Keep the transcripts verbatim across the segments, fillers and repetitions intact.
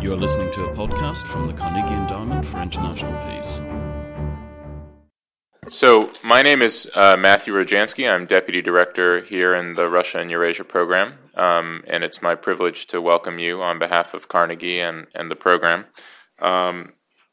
You're listening to a podcast from the Carnegie Endowment for International Peace. So, my name is uh, Matthew Rojansky. I'm Deputy Director here in the Russia and Eurasia program, um, and it's my privilege to welcome you on behalf of Carnegie and, and the program. Um,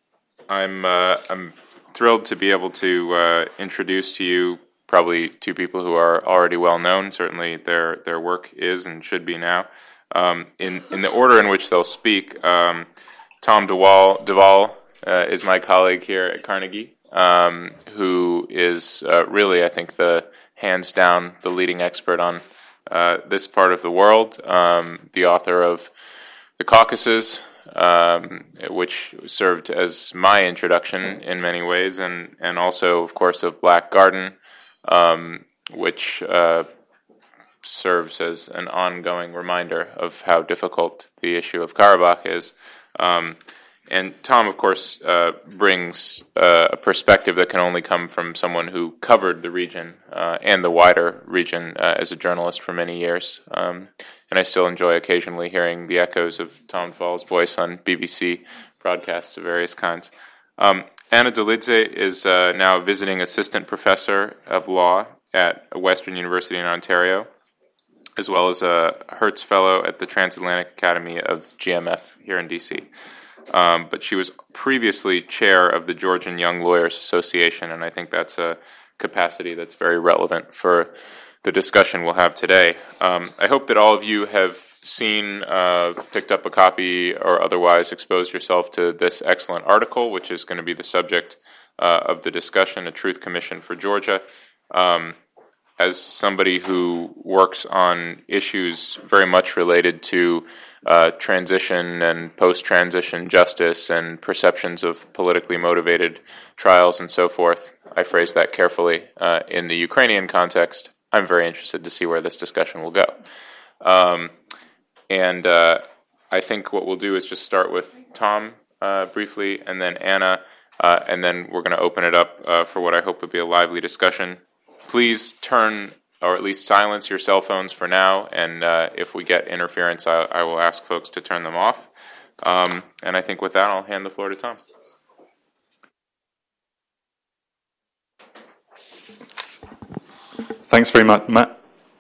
I'm uh, I'm thrilled to be able to uh, introduce to you probably two people who are already well known. Certainly, their their work is and should be now. Um, in in the order in which they'll speak, um, Tom DeWall Duvall uh, is my colleague here at Carnegie. Um, who is uh, really, I think, the hands down the leading expert on uh, this part of the world, um, the author of The Caucasus, um, which served as my introduction in many ways, and, and also, of course, of Black Garden, um, which uh, serves as an ongoing reminder of how difficult the issue of Karabakh is. Um, And Tom, of course, uh, brings uh, a perspective that can only come from someone who covered the region uh, and the wider region uh, as a journalist for many years. Um, and I still enjoy occasionally hearing the echoes of Tom Fall's voice on B B C broadcasts of various kinds. Um, Anna Dolidze is uh, now a visiting assistant professor of law at Western University in Ontario, as well as a Hertz Fellow at the Transatlantic Academy of G M F here in D C Um, but she was previously chair of the Georgian Young Lawyers Association, and I think that's a capacity that's very relevant for the discussion we'll have today. Um, I hope that all of you have seen, uh, picked up a copy, or otherwise exposed yourself to this excellent article, which is going to be the subject uh, of the discussion, A Truth Commission for Georgia. Um, as somebody who works on issues very much related to uh, transition and post-transition justice and perceptions of politically motivated trials and so forth, I phrase that carefully, uh, in the Ukrainian context, I'm very interested to see where this discussion will go. Um, and uh, I think what we'll do is just start with Tom uh, briefly, and then Anna, uh, and then we're going to open it up uh, for what I hope will be a lively discussion. Please turn, or at least silence your cell phones for now, and uh, if we get interference, I, I will ask folks to turn them off. Um, and I think with that, I'll hand the floor to Tom. Thanks very much, Matt.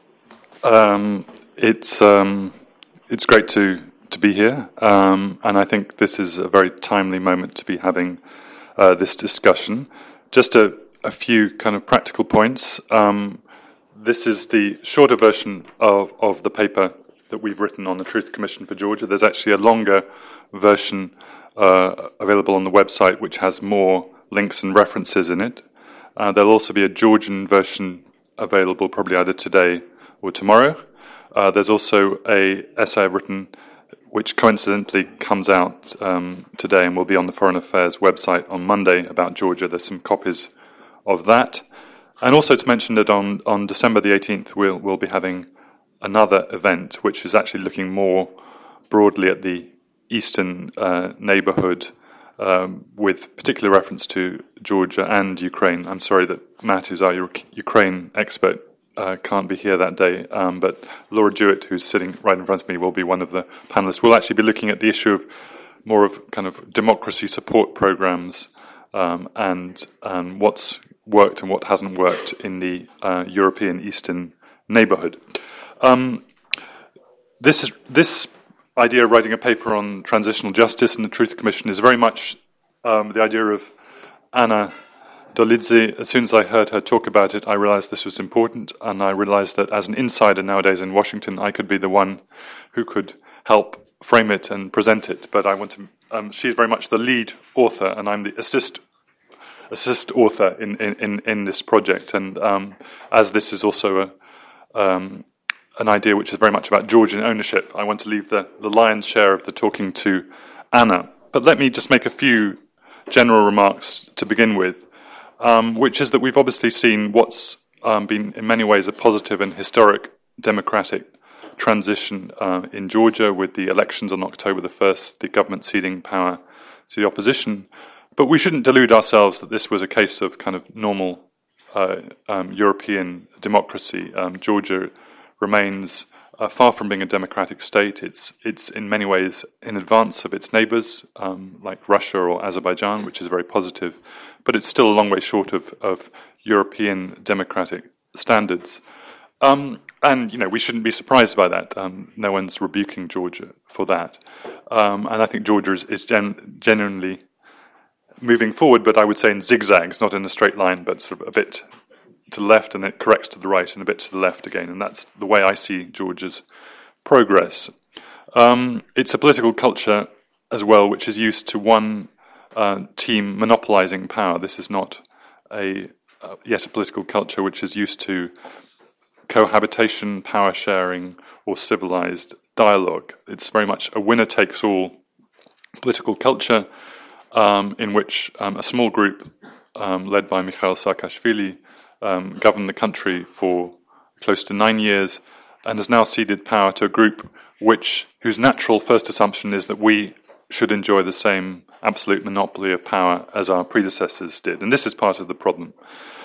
Um, it's um, it's great to, to be here, um, and I think this is a very timely moment to be having uh, this discussion. Just a A few kind of practical points. Um, this is the shorter version of, of the paper that we've written on the Truth Commission for Georgia. There's actually a longer version uh, available on the website which has more links and references in it. Uh, there'll also be a Georgian version available probably either today or tomorrow. Uh, there's also a essay I've written which coincidentally comes out um, today and will be on the Foreign Affairs website on Monday about Georgia. There's some copies of that. And also to mention that on, on December the eighteenth, we'll, we'll be having another event, which is actually looking more broadly at the eastern uh, neighborhood, um, with particular reference to Georgia and Ukraine. I'm sorry that Matt, who's our U- Ukraine expert, uh, can't be here that day, um, but Laura Jewett, who's sitting right in front of me, will be one of the panelists. We'll actually be looking at the issue of more of kind of democracy support programs, um, and um, what's worked and what hasn't worked in the uh, European Eastern neighborhood. Um, this is, this idea of writing a paper on transitional justice and the Truth Commission is very much um, the idea of Anna Dolidze. As soon as I heard her talk about it, I realized this was important, and I realized that as an insider nowadays in Washington, I could be the one who could help frame it and present it. But I want to. Um, she's very much the lead author, and I'm the assist assist author in, in, in this project. And um, as this is also a, um, an idea which is very much about Georgian ownership, I want to leave the, the lion's share of the talking to Anna. But let me just make a few general remarks to begin with, um, which is that we've obviously seen what's um, been in many ways a positive and historic democratic transition uh, in Georgia with the elections on October the first, the government ceding power to the opposition. But we shouldn't delude ourselves that this was a case of kind of normal uh, um, European democracy. Um, Georgia remains uh, far from being a democratic state. It's it's in many ways in advance of its neighbours, um, like Russia or Azerbaijan, which is very positive, but it's still a long way short of, of European democratic standards. Um, and, you know, we shouldn't be surprised by that. Um, no one's rebuking Georgia for that. Um, and I think Georgia is, is gen- genuinely moving forward, but I would say in zigzags, not in a straight line, but sort of a bit to the left, and it corrects to the right, and a bit to the left again. And that's the way I see Georgia's progress. Um, it's a political culture as well, which is used to one uh, team monopolizing power. This is not a, uh, yes, a political culture which is used to cohabitation, power sharing, or civilized dialogue. It's very much a winner-takes-all political culture um, in which um, a small group um, led by Mikhail Saakashvili um, governed the country for close to nine years and has now ceded power to a group which whose natural first assumption is that we should enjoy the same absolute monopoly of power as our predecessors did. And this is part of the problem,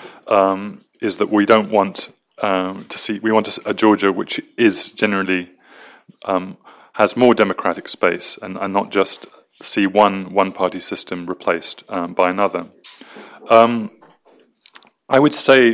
um, is that we don't want um, to see, we want a, a Georgia which is generally, um, has more democratic space and, and not just see one one-party system replaced um, by another. Um, I would say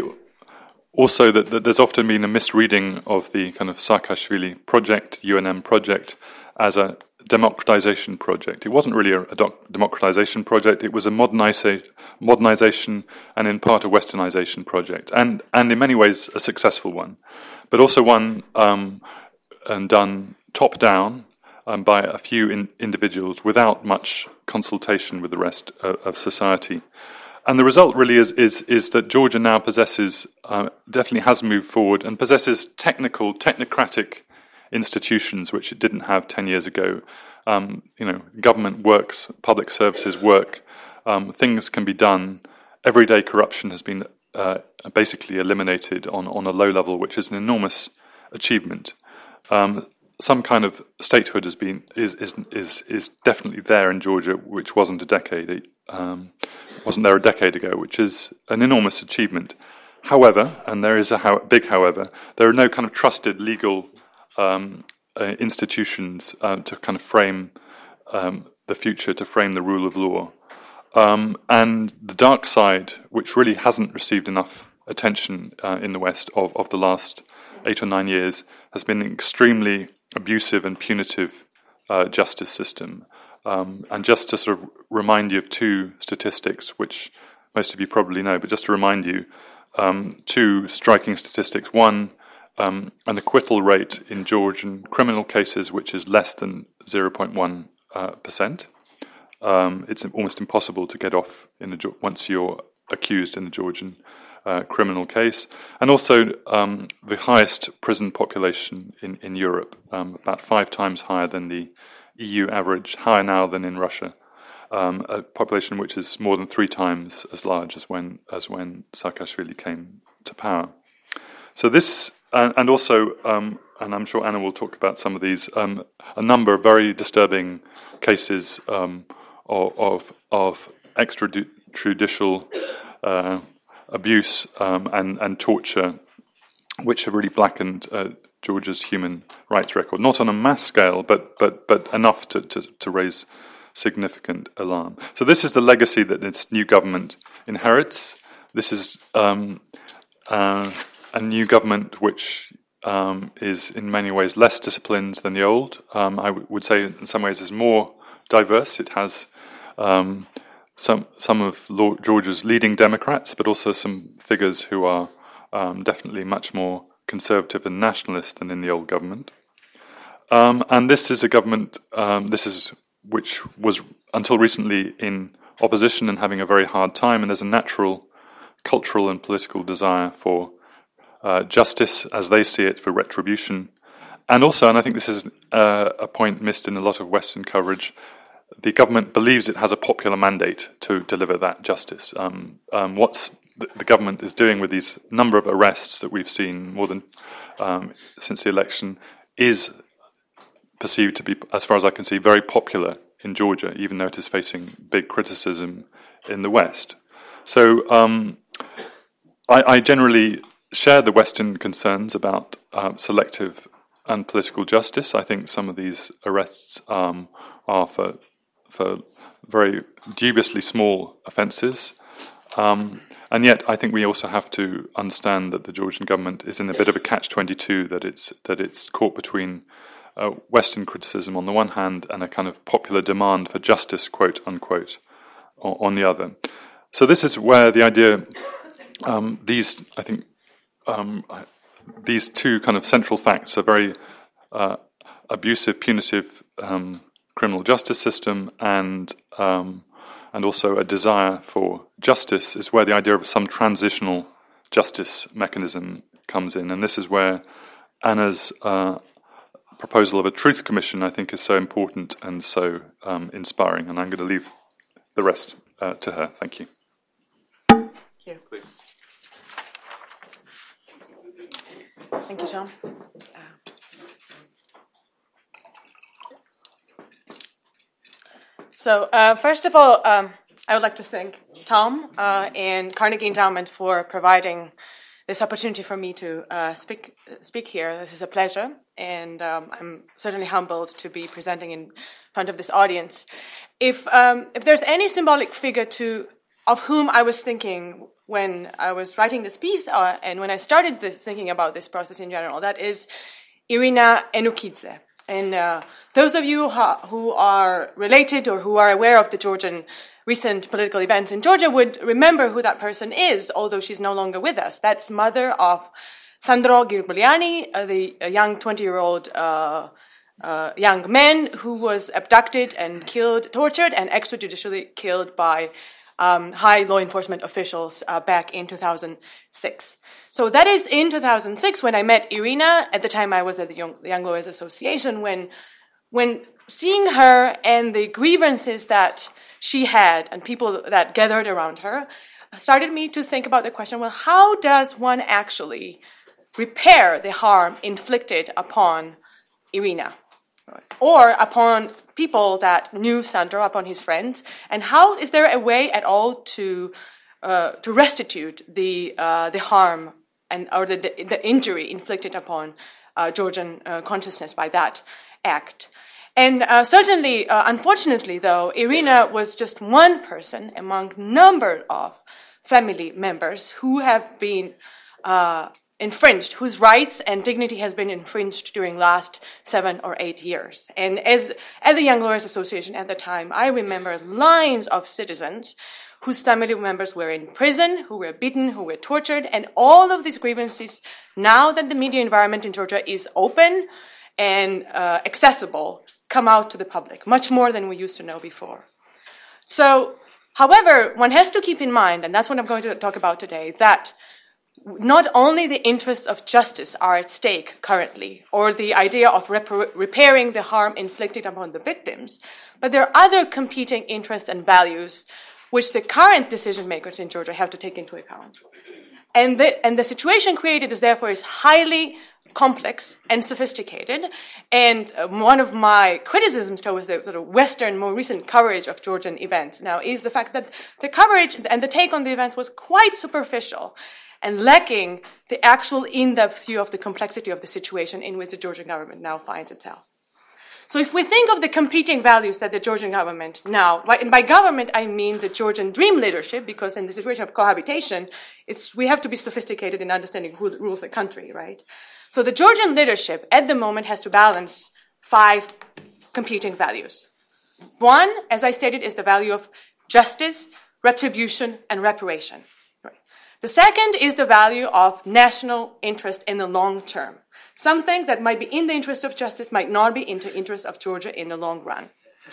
also that, that there's often been a misreading of the kind of Saakashvili project, U N M project, as a democratization project. It wasn't really a, a doc, democratization project. It was a moderniza- modernization and in part a westernization project, and, and in many ways a successful one, but also one um, and done top-down um, by a few in, individuals without much consultation with the rest of, of society. And the result really is is, is that Georgia now possesses, uh, definitely has moved forward and possesses technical, technocratic institutions which it didn't have ten years ago. Um, you know, government works, public services work, um, things can be done. Everyday corruption has been uh, basically eliminated on, on a low level, which is an enormous achievement. Um, some kind of statehood has been is is is is definitely there in Georgia, which wasn't a decade um, wasn't there a decade ago, which is an enormous achievement. However, and there is a how, big however, there are no kind of trusted legal um, uh, institutions uh, to kind of frame um, the future, to frame the rule of law. Um, and the dark side, which really hasn't received enough attention uh, in the West of, of the last eight or nine years, has been an extremely abusive and punitive uh, justice system. Um, and just to sort of remind you of two statistics, which most of you probably know, but just to remind you, um, two striking statistics. One, um, an acquittal rate in Georgian criminal cases, which is less than zero point one percent. Um, it's almost impossible to get off in a, once you're accused in a Georgian uh, criminal case. And also um, the highest prison population in, in Europe, um, about five times higher than the E U average, higher now than in Russia, um, a population which is more than three times as large as when as when Saakashvili came to power. So this, uh, and also, um, and I'm sure Anna will talk about some of these, um, a number of very disturbing cases um, of, of of extrajudicial uh, abuse um, and and torture, which have really blackened Uh, Georgia's human rights record, not on a mass scale, but but but enough to, to, to raise significant alarm. So this is the legacy that this new government inherits. This is um, uh, a new government which um, is in many ways less disciplined than the old. Um, I w- would say in some ways is more diverse. It has um, some some of Lord Georgia's leading Democrats, but also some figures who are um, definitely much more conservative and nationalist than in the old government. Um, and this is a government, um, this is which was until recently in opposition and having a very hard time, and there's a natural cultural and political desire for uh, justice, as they see it, for retribution. And also, and I think this is uh, a point missed in a lot of Western coverage, the government believes it has a popular mandate to deliver that justice. Um, um, what's the government is doing with these number of arrests that we've seen more than um, since the election is perceived to be, as far as I can see, very popular in Georgia, even though it is facing big criticism in the West. So um, I, I generally share the Western concerns about uh, selective and political justice. I think some of these arrests um, are for for very dubiously small offences. Um, and yet I think we also have to understand that the Georgian government is in a bit of a catch twenty-two, that it's that it's caught between uh, Western criticism on the one hand and a kind of popular demand for justice, quote unquote, on, on the other. So this is where the idea, um, these, I think, um, these two kind of central facts, a very uh, abusive, punitive um, criminal justice system and um, and also a desire for justice, is where the idea of some transitional justice mechanism comes in. And this is where Anna's uh, proposal of a truth commission, I think, is so important and so um, inspiring. And I'm going to leave the rest uh, to her. Thank you. Thank you. Please. Thank you, Tom. So, uh, first of all, um, I would like to thank Tom uh, and Carnegie Endowment for providing this opportunity for me to uh, speak speak here. This is a pleasure, and um, I'm certainly humbled to be presenting in front of this audience. If um, if there's any symbolic figure to of whom I was thinking when I was writing this piece, uh, and when I started this, thinking about this process in general, that is Irina Enukidze. And uh, those of you ha- who are related or who are aware of the Georgian recent political events in Georgia would remember who that person is, although she's no longer with us. That's mother of Sandro Girguliani, uh, the a young twenty-year-old uh, uh, young man who was abducted and killed, tortured, and extrajudicially killed by um, high law enforcement officials uh, back in two thousand six. So that is in two thousand six when I met Irina. At the time I was at the Young, Young Lawyers Association, when, when seeing her and the grievances that she had and people that gathered around her started me to think about the question, well, how does one actually repair the harm inflicted upon Irina or upon people that knew Sandro, upon his friends, and how is there a way at all to uh, to restitute the uh, the harm and or the, the, the injury inflicted upon uh, Georgian uh, consciousness by that act? And uh, certainly, uh, unfortunately, though, Irina was just one person among a number of family members who have been uh, infringed, whose rights and dignity has been infringed during last seven or eight years. And as at the Young Lawyers Association at the time, I remember lines of citizens whose family members were in prison, who were beaten, who were tortured, and all of these grievances, now that the media environment in Georgia is open and uh, accessible, come out to the public, much more than we used to know before. So, however, one has to keep in mind, and that's what I'm going to talk about today, that not only the interests of justice are at stake currently, or the idea of rep- repairing the harm inflicted upon the victims, but there are other competing interests and values which the current decision makers in Georgia have to take into account. And the, and the situation created is therefore is highly complex and sophisticated. And uh, one of my criticisms towards the sort of Western, more recent coverage of Georgian events now is the fact that the coverage and the take on the events was quite superficial and lacking the actual in-depth view of the complexity of the situation in which the Georgian government now finds itself. So if we think of the competing values that the Georgian government now, and by government I mean the Georgian dream leadership, because in the situation of cohabitation, it's we have to be sophisticated in understanding who rules the country, right? So the Georgian leadership at the moment has to balance five competing values. One, as I stated, is the value of justice, retribution, and reparation. Right. The second is the value of national interest in the long term. Something that might be in the interest of justice might not be in the interest of Georgia in the long run.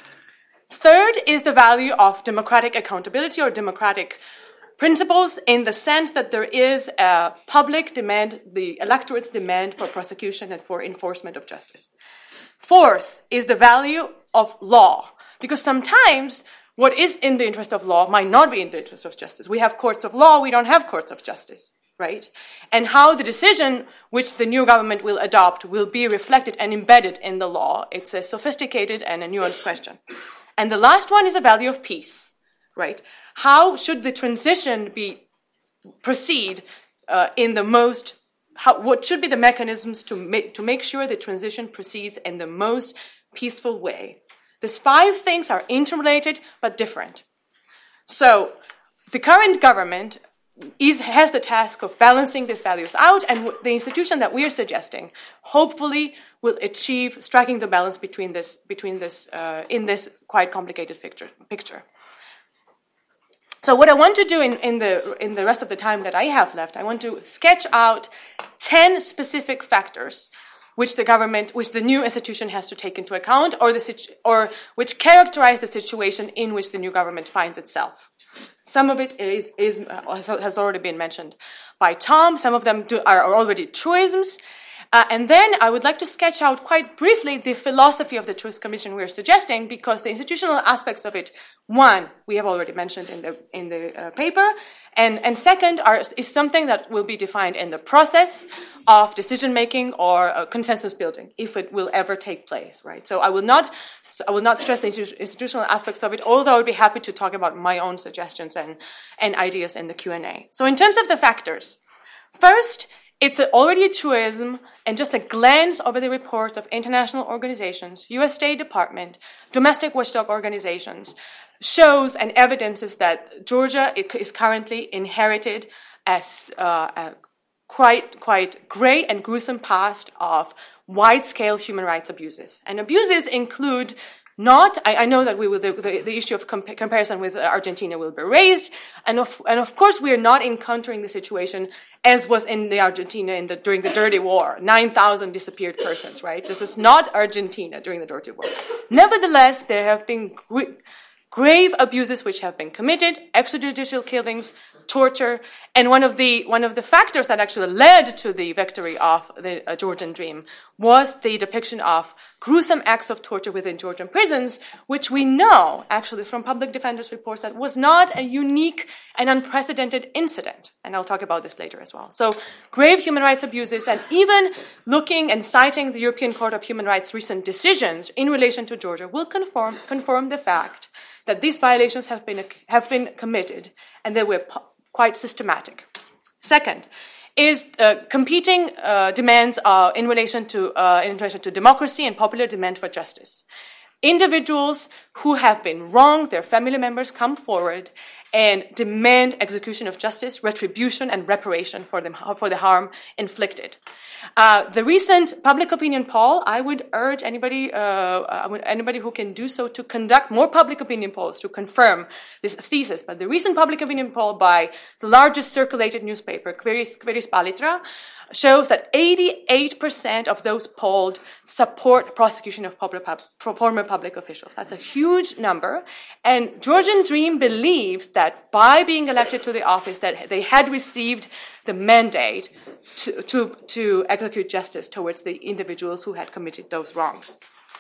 Third is the value of democratic accountability or democratic principles in the sense that there is a public demand, the electorate's demand for prosecution and for enforcement of justice. Fourth is the value of law, because sometimes what is in the interest of law might not be in the interest of justice. We have courts of law, we don't have courts of justice. Right? And how the decision which the new government will adopt will be reflected and embedded in the law. It's a sophisticated and a nuanced question. And the last one is the value of peace, right? How should the transition be proceed uh, in the most how, what should be the mechanisms to make, to make sure the transition proceeds in the most peaceful way. These five things are interrelated but different. So the current government is, has the task of balancing these values out, and the institution that we are suggesting hopefully will achieve striking the balance between this, between this, uh, in this quite complicated picture. picture. So what I want to do in, in the in the rest of the time that I have left, I want to sketch out ten specific factors which the government, which the new institution has to take into account, or the situ- or which characterize the situation in which the new government finds itself. Some of it is is uh, has already been mentioned by Tom. Some of them do, are already truisms. Uh, and then I would like to sketch out quite briefly the philosophy of the Truth Commission we are suggesting, because the institutional aspects of it, one, we have already mentioned in the in the uh, paper, and and second are, is something that will be defined in the process of decision making or uh, consensus building, if it will ever take place, right? So I will not I will not stress the institutional aspects of it, although I would be happy to talk about my own suggestions and and ideas in the Q and A. So in terms of the factors, first, it's already a truism, and just a glance over the reports of international organizations, U S State Department, domestic watchdog organizations, shows and evidences that Georgia is currently inherited as uh, a quite, quite great and gruesome past of wide-scale human rights abuses. And abuses include Not, I, I know that we will, the, the, the issue of compa- comparison with Argentina will be raised, and of, and of course we are not encountering the situation as was in the Argentina in the, during the Dirty War, nine thousand disappeared persons, right? This is not Argentina during the Dirty War. Nevertheless, there have been gr- grave abuses which have been committed, extrajudicial killings, torture, and one of the one of the factors that actually led to the victory of the uh, Georgian Dream was the depiction of gruesome acts of torture within Georgian prisons, which we know, actually, from public defenders' reports, that was not a unique and unprecedented incident. And I'll talk about this later as well. So, grave human rights abuses, and even looking and citing the European Court of Human Rights' recent decisions in relation to Georgia will confirm confirm the fact that these violations have been have been committed, and they were po- quite systematic. Second is uh, competing uh, demands uh, in relation to uh, in relation to democracy and popular demand for justice. Individuals who have been wronged, their family members come forward and demand execution of justice, retribution, and reparation for them for the harm inflicted. Uh, the recent public opinion poll, I would urge anybody, uh, anybody who can do so to conduct more public opinion polls to confirm this thesis. But the recent public opinion poll by the largest circulated newspaper, Kveris, Kveris Palitra, shows that eighty-eight percent of those polled support prosecution of public, former public officials. That's a huge number. And Georgian Dream believes that by being elected to the office, that they had received the mandate to, to, to execute justice towards the individuals who had committed those wrongs.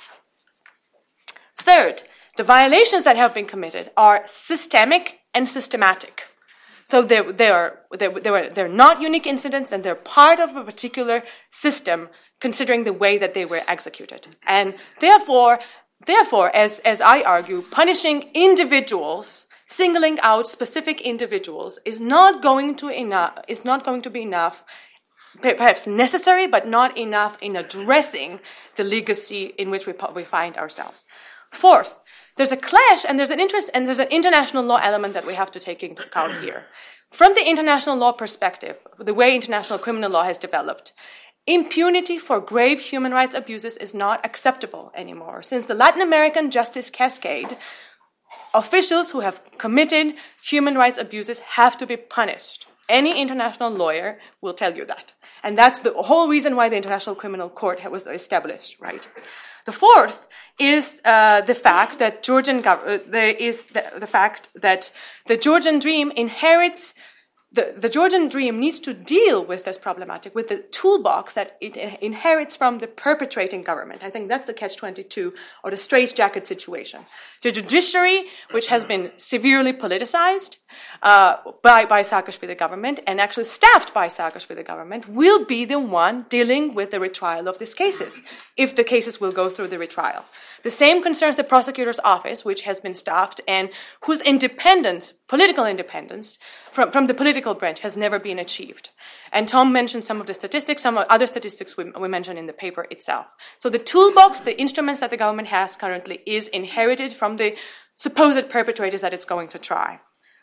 Third, the violations that have been committed are systemic and systematic. So they're, they're, they're, they're, they're not unique incidents, and they're part of a particular system, considering the way that they were executed. And therefore, therefore, as, as I argue, punishing individuals, singling out specific individuals, is not going to enough, is not going to be enough, perhaps necessary, but not enough in addressing the legacy in which we, we find ourselves. Fourth, there's a clash, and there's an interest, and there's an international law element that we have to take into account here. From the international law perspective, the way international criminal law has developed, impunity for grave human rights abuses is not acceptable anymore. Since the Latin American justice cascade, officials who have committed human rights abuses have to be punished. Any international lawyer will tell you that. And that's the whole reason why the International Criminal Court was established, right? The fourth is uh, the fact that Georgian gov- uh, there is the, the fact that the Georgian Dream inherits the, the Georgian Dream needs to deal with this problematic, with the toolbox that it inherits from the perpetrating government. I think that's the catch twenty-two, or the straitjacket situation. The judiciary, which has been severely politicized, uh, by, by Saakashvili government and actually staffed by Saakashvili government will be the one dealing with the retrial of these cases, if the cases will go through the retrial. The same concerns the prosecutor's office, which has been staffed and whose independence, political independence, from, from the political branch has never been achieved. And Tom mentioned some of the statistics, some other statistics we, we mentioned in the paper itself. So the toolbox, the instruments that the government has currently is inherited from the supposed perpetrators that it's going to try.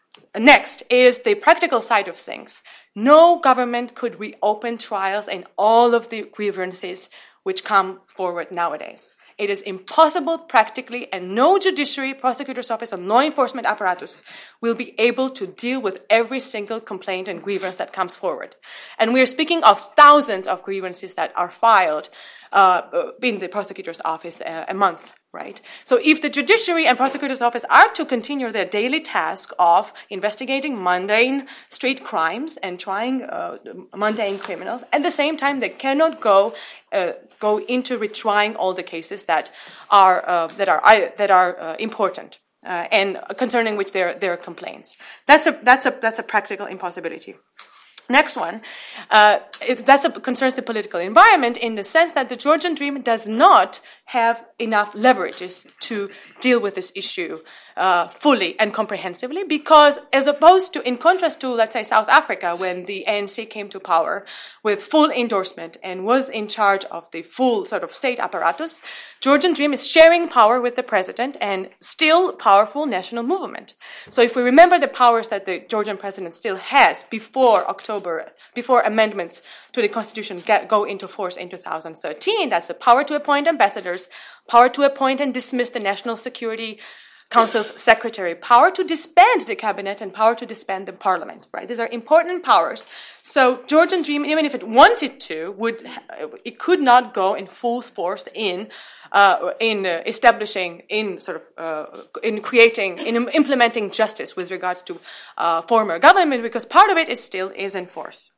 Next is the practical side of things. No government could reopen trials in all of the grievances which come forward nowadays. It is impossible practically, and no judiciary, prosecutor's office, and law enforcement apparatus will be able to deal with every single complaint and grievance that comes forward. And we are speaking of thousands of grievances that are filed uh, in the prosecutor's office a, a month. Right. So if the judiciary and prosecutor's office are to continue their daily task of investigating mundane street crimes and trying uh, mundane criminals, at the same time they cannot go uh, go into retrying all the cases that are uh, that are uh, that are uh, important uh, and concerning which there there are complaints. That's a that's a that's a practical impossibility. Next one, uh, it, that's a, concerns the political environment in the sense that the Georgian Dream does not have enough leverages to deal with this issue uh, fully and comprehensively, because as opposed to, in contrast to, let's say, South Africa, when the A N C came to power with full endorsement and was in charge of the full sort of state apparatus, Georgian Dream is sharing power with the president and still powerful national movement. So if we remember the powers that the Georgian president still has before October, before amendments to the constitution get, go into force in two thousand thirteen, that's the power to appoint ambassadors, power to appoint and dismiss the National Security Council's secretary, power to disband the cabinet, and power to disband the parliament, right? These are important powers. So Georgian Dream, even if it wanted to, would it could not go in full force in uh, in uh, establishing, in sort of uh, in creating, in implementing justice with regards to uh, former government, because part of it is still is in force.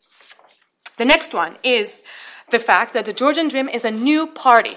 The next one is the fact that the Georgian Dream is a new party.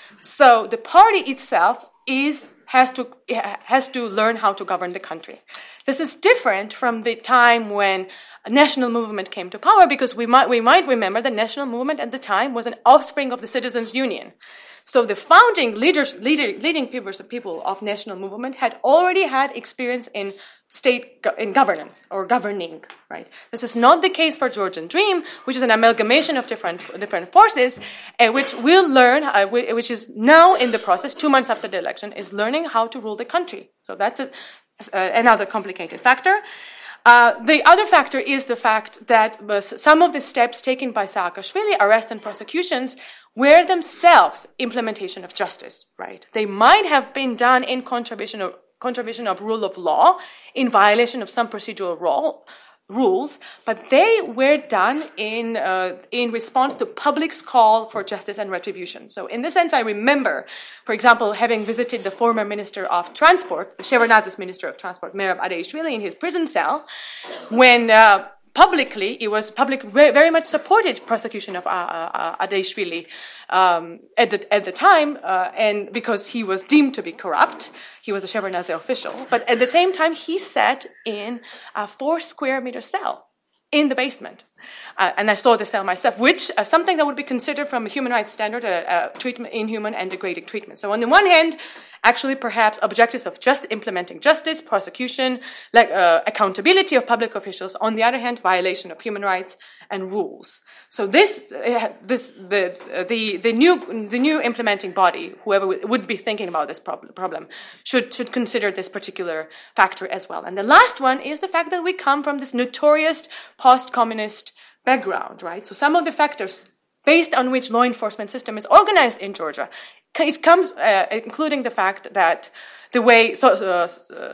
So the party itself is has to has to learn how to govern the country. This is different from the time when a national movement came to power, because we might we might remember the national movement at the time was an offspring of the Citizens' Union. So the founding leaders, leader, leading people, people of national movement had already had experience in state in governance or governing, right? This is not the case for Georgian Dream, which is an amalgamation of different different forces, uh, which will learn, uh, which is now in the process, two months after the election, is learning how to rule the country. So that's a, uh, another complicated factor. Uh, the other factor is the fact that uh, some of the steps taken by Saakashvili, arrests and prosecutions, were themselves implementation of justice, right? They might have been done in contravention of, contravention of rule of law, in violation of some procedural role, rules, but they were done in uh, in response to public's call for justice and retribution. So in this sense, I remember, for example, having visited the former Minister of Transport, the Shevardnadze's Minister of Transport, Merab Adeishvili, in his prison cell, when uh, publicly, it was public very much supported prosecution of uh, uh, Adeishvili um, at the at the time, uh, and because he was deemed to be corrupt, he was a Shevardnadze official. But at the same time, he sat in a four square meter cell in the basement. Uh, and I saw the cell myself, which uh, something that would be considered from a human rights standard, a, a treatment, inhuman and degrading treatment. So on the one hand, actually perhaps objectives of just implementing justice, prosecution, like uh, accountability of public officials. On the other hand, violation of human rights and rules. So this, uh, this, the, uh, the, the new, the new implementing body, whoever w- would be thinking about this prob- problem, should should consider this particular factor as well. And the last one is the fact that we come from this notorious post-communist background, right? So some of the factors based on which law enforcement system is organized in Georgia, it comes, uh, including the fact that the way so uh,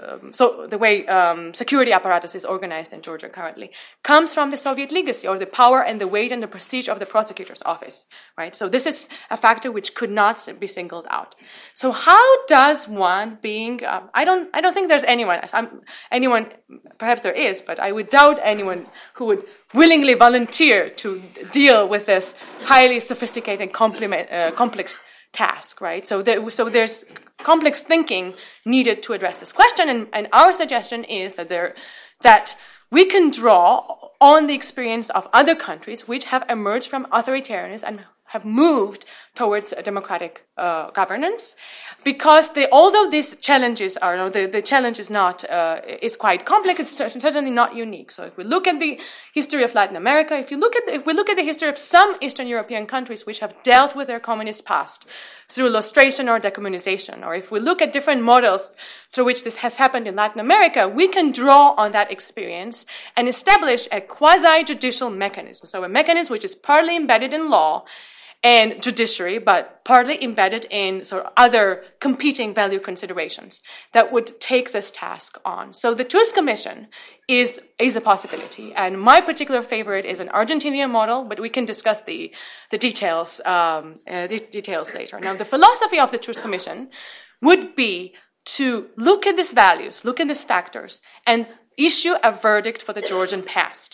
so the way um, security apparatus is organized in Georgia currently comes from the Soviet legacy, or the power and the weight and the prestige of the prosecutor's office, right? So this is a factor which could not be singled out. So how does one, being um, I don't I don't think there's anyone I'm, anyone perhaps there is, but I would doubt anyone who would willingly volunteer to deal with this highly sophisticated, complement, uh, complex task, right? So there, so there's complex thinking needed to address this question, and, and our suggestion is that there that we can draw on the experience of other countries which have emerged from authoritarianism and have moved towards a democratic uh, governance, because they, although these challenges are, no, the, the challenge is not, uh, is quite complex, it's certainly not unique. So if we look at the history of Latin America, if you look at, the, if we look at the history of some Eastern European countries which have dealt with their communist past through lustration or decommunization, or if we look at different models through which this has happened in Latin America, we can draw on that experience and establish a quasi-judicial mechanism. So a mechanism which is partly embedded in law and judiciary, but partly embedded in sort of other competing value considerations that would take this task on. So the Truth Commission is is a possibility, and my particular favorite is an Argentinian model, but we can discuss the the details um, uh, the details later. Now, the philosophy of the Truth Commission would be to look at these values, look at these factors, and issue a verdict for the Georgian past.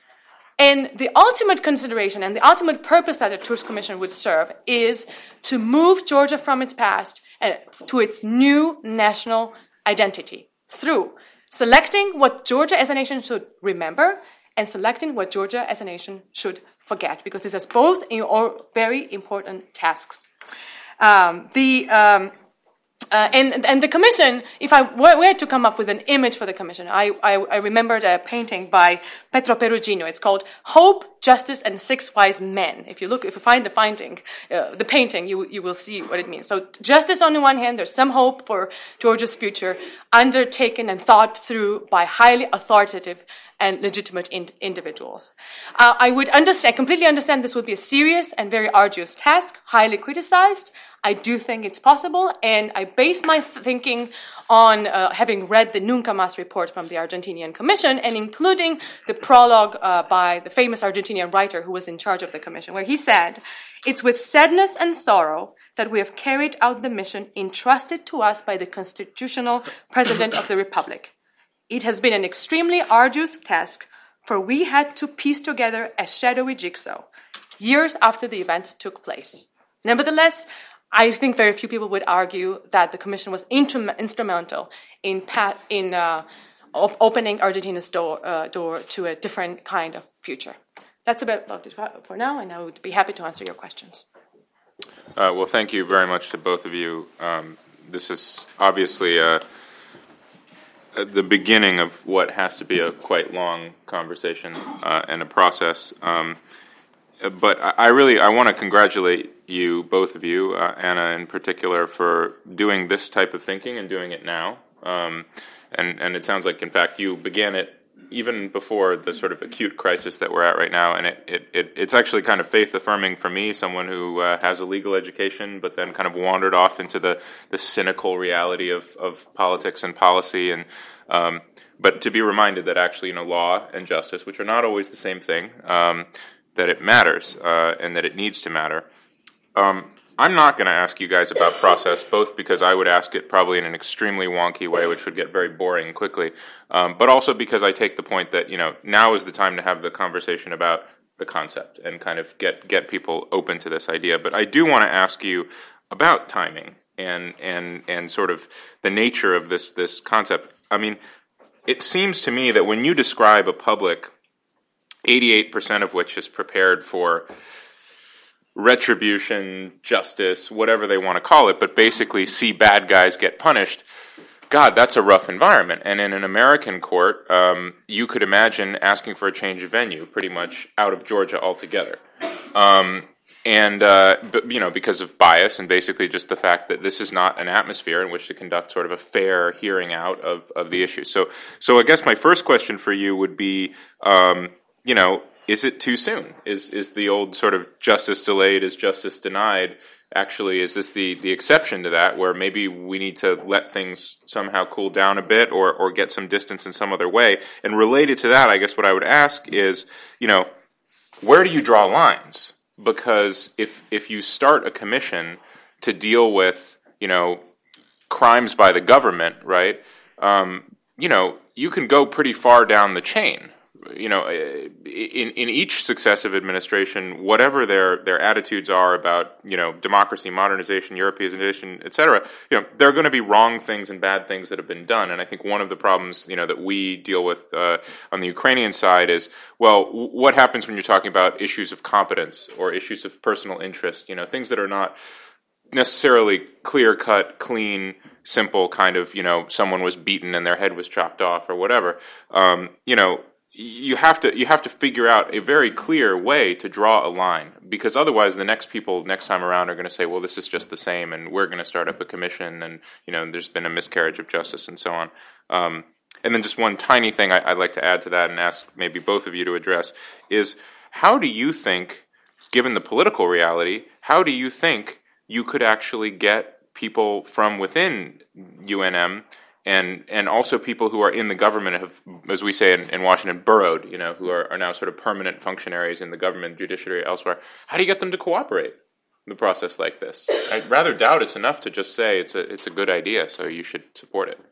And the ultimate consideration and the ultimate purpose that the Truth Commission would serve is to move Georgia from its past and to its new national identity through selecting what Georgia as a nation should remember and selecting what Georgia as a nation should forget, because these are both very important tasks. Um, the... Um, Uh, and, and the commission, if I were, were to come up with an image for the commission, I, I, I remembered a painting by Petro Perugino. It's called Hope, Justice, and Six Wise Men. If you look, if you find the finding, uh, the painting, you you will see what it means. So justice on the one hand, there's some hope for Georgia's future, undertaken and thought through by highly authoritative and legitimate in, individuals. Uh, I would understand, completely understand this would be a serious and very arduous task, highly criticized. I do think it's possible, and I base my th- thinking on uh, having read the Nunca Más report from the Argentinian Commission, and including the prologue uh, by the famous Argentinian writer who was in charge of the commission, where he said, "It's with sadness and sorrow that we have carried out the mission entrusted to us by the constitutional President of the Republic. It has been an extremely arduous task, for we had to piece together a shadowy jigsaw, years after the events took place. Nevertheless, I think very few people would argue that the Commission was intrum- instrumental in pat- in uh, op- opening Argentina's door, uh, door to a different kind of future." That's about it for now, and I would be happy to answer your questions. Uh, well, thank you very much to both of you. Um, this is obviously uh, the beginning of what has to be a quite long conversation uh, and a process. Um, but I, I really I want to congratulate you, both of you, uh, Anna in particular, for doing this type of thinking and doing it now. Um, and, and it sounds like, in fact, you began it even before the sort of acute crisis that we're at right now. And it, it, it it's actually kind of faith-affirming for me, someone who uh, has a legal education but then kind of wandered off into the, the cynical reality of, of politics and policy. And um, but to be reminded that actually, you know, law and justice, which are not always the same thing, um, that it matters uh, and that it needs to matter. Um, I'm not going to ask you guys about process, both because I would ask it probably in an extremely wonky way, which would get very boring quickly, um, but also because I take the point that, you know, now is the time to have the conversation about the concept and kind of get, get people open to this idea. But I do want to ask you about timing and and and sort of the nature of this this concept. I mean, it seems to me that when you describe a public, eighty-eight percent of which is prepared for retribution, justice, whatever they want to call it, but basically see bad guys get punished, God, that's a rough environment. And in an American court, um, you could imagine asking for a change of venue pretty much out of Georgia altogether. Um, and, uh, but, you know, because of bias and basically just the fact that this is not an atmosphere in which to conduct sort of a fair hearing out of, of the issue. So, so I guess my first question for you would be, um, you know, is it too soon? Is is the old sort of justice delayed is justice denied? Actually, is this the, the exception to that, where maybe we need to let things somehow cool down a bit or, or get some distance in some other way? And related to that, I guess what I would ask is, you know, where do you draw lines? Because if if you start a commission to deal with, you know, crimes by the government, right, um, you know, you can go pretty far down the chain. you know, in in each successive administration, whatever their their attitudes are about, you know, democracy, modernization, Europeanization, et cetera, you know, there are going to be wrong things and bad things that have been done. And I think one of the problems, you know, that we deal with uh, on the Ukrainian side is, well, what happens when you're talking about issues of competence or issues of personal interest, you know, things that are not necessarily clear-cut, clean, simple kind of, you know, someone was beaten and their head was chopped off or whatever. Um, you know, you have to you have to figure out a very clear way to draw a line, because otherwise the next people next time around are going to say, well, this is just the same, and we're going to start up a commission, and, you know, there's been a miscarriage of justice and so on. Um, and then just one tiny thing I, I'd like to add to that and ask maybe both of you to address is, how do you think, given the political reality, how do you think you could actually get people from within U N M and and also people who are in the government have, as we say in, in Washington, burrowed, you know, who are, are now sort of permanent functionaries in the government, judiciary, elsewhere. How do you get them to cooperate in the process like this? I rather doubt it's enough to just say it's a it's a good idea, so you should support it.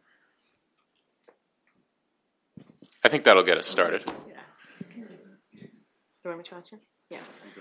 I think that'll get us started. Yeah. You want me to answer? Yeah.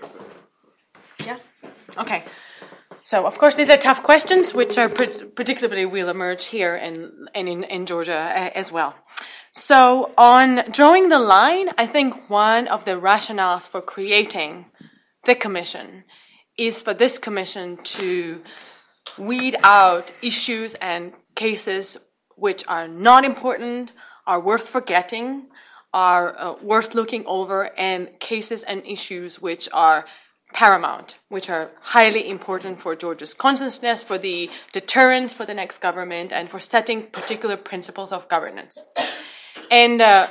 Yeah? Okay. So, of course, these are tough questions, which are pre- particularly will emerge here and, and in, in Georgia uh, as well. So, on drawing the line, I think one of the rationales for creating the commission is for this commission to weed out issues and cases which are not important, are worth forgetting, are uh, worth looking over, and cases and issues which are paramount, which are highly important for Georgia's consciousness, for the deterrence for the next government, and for setting particular principles of governance. And uh,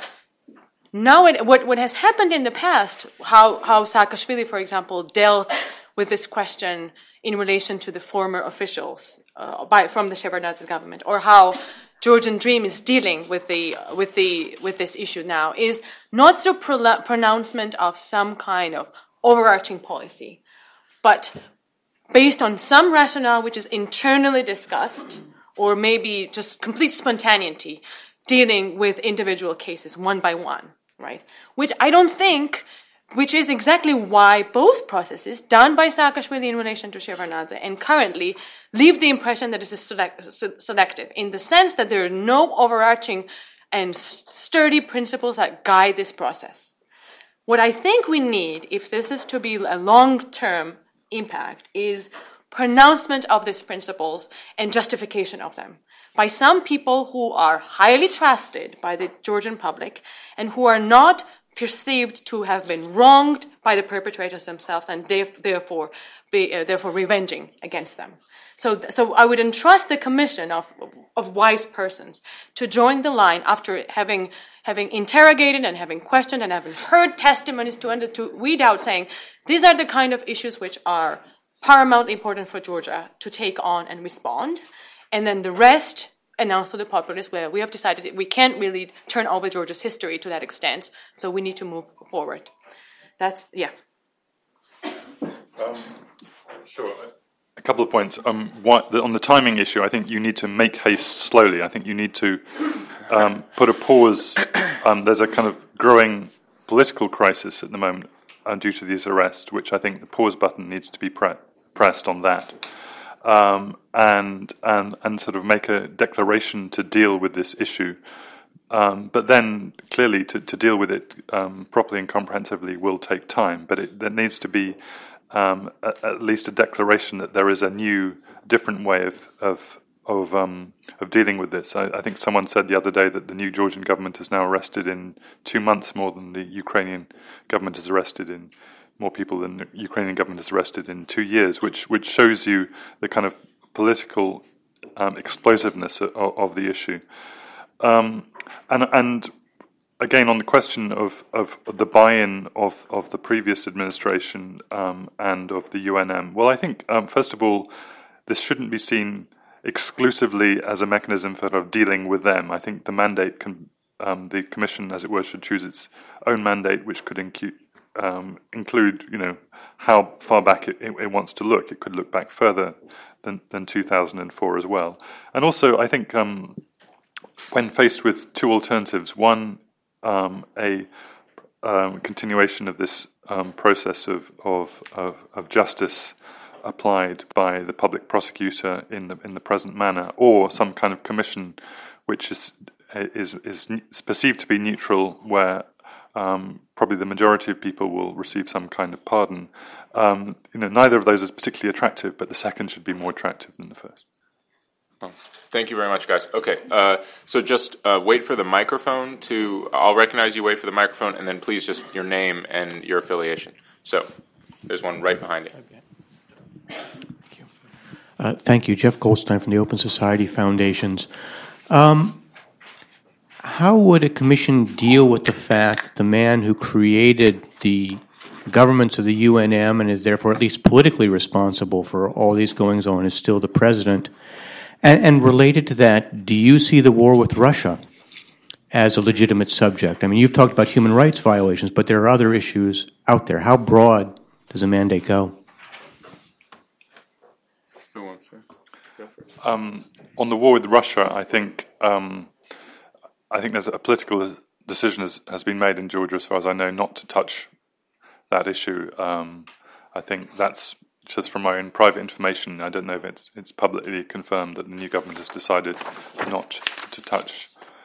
now it, what, what has happened in the past, how, how Saakashvili, for example, dealt with this question in relation to the former officials uh, by, from the Shevardnadze government, or how Georgian Dream is dealing with the with the with this issue now, is not through pro- pronouncement of some kind of overarching policy, but based on some rationale which is internally discussed, or maybe just complete spontaneity, dealing with individual cases one by one, right? Which I don't think, which is exactly why both processes, done by Saakashvili in relation to Shevardnadze and currently, leave the impression that it is select, selective, in the sense that there are no overarching and sturdy principles that guide this process. What I think we need, if this is to be a long-term impact, is pronouncement of these principles and justification of them by some people who are highly trusted by the Georgian public and who are not perceived to have been wronged by the perpetrators themselves and therefore be, uh, therefore revenging against them. So, so I would entrust the commission of of wise persons to join the line after having having interrogated and having questioned and having heard testimonies to under, to weed out, saying these are the kind of issues which are paramountly important for Georgia to take on and respond, and then the rest announced to the populace, where we have decided that we can't really turn over Georgia's history to that extent, so we need to move forward. That's, yeah. Um, sure. A couple of points. Um, what, the, on the timing issue, I think you need to make haste slowly. I think you need to um, put a pause. Um, there's a kind of growing political crisis at the moment uh, due to these arrests, which I think the pause button needs to be pre- pressed on that. Um, and and and sort of make a declaration to deal with this issue. Um, but then, clearly, to, to deal with it um, properly and comprehensively will take time. But it, there needs to be um, a, at least a declaration that there is a new, different way of of of, um, of dealing with this. I, I think someone said the other day that the new Georgian government is now arrested in two months more than the Ukrainian government is arrested in. More people than the Ukrainian government has arrested in two years, which which shows you the kind of political um, explosiveness of, of the issue. Um, and and again, on the question of, of the buy-in of, of the previous administration um, and of the U N M, well, I think, um, first of all, this shouldn't be seen exclusively as a mechanism for sort of dealing with them. I think the mandate can, um, the commission, as it were, should choose its own mandate, which could include Um, include, you know, how far back it, it, it wants to look. It could look back further than, than two thousand four as well. And also, I think um, when faced with two alternatives, one, um, a um, continuation of this um, process of, of of of justice applied by the public prosecutor in the in the present manner, or some kind of commission which is is is perceived to be neutral, where um, probably the majority of people will receive some kind of pardon. Um, you know, neither of those is particularly attractive, but the second should be more attractive than the first. Oh, thank you very much, guys. Okay, uh, so just uh, wait for the microphone to. I'll recognize you. Wait for the microphone, and then please just your name and your affiliation. So there's one right behind you. Okay. Thank you. Uh, thank you, Jeff Goldstein from the Open Society Foundations. Um, how would a commission deal with the fact that the man who created the governments of the U N M and is therefore at least politically responsible for all these goings on is still the president? And, and related to that, do you see the war with Russia as a legitimate subject? I mean, you've talked about human rights violations, but there are other issues out there. How broad does a mandate go? Who wants to go first? Um, on the war with Russia, I think um, I think there's a political decision has, has been made in Georgia, as far as I know, not to touch that issue. Um, I think that's just from my own private information. I don't know if it's it's publicly confirmed that the new government has decided not to touch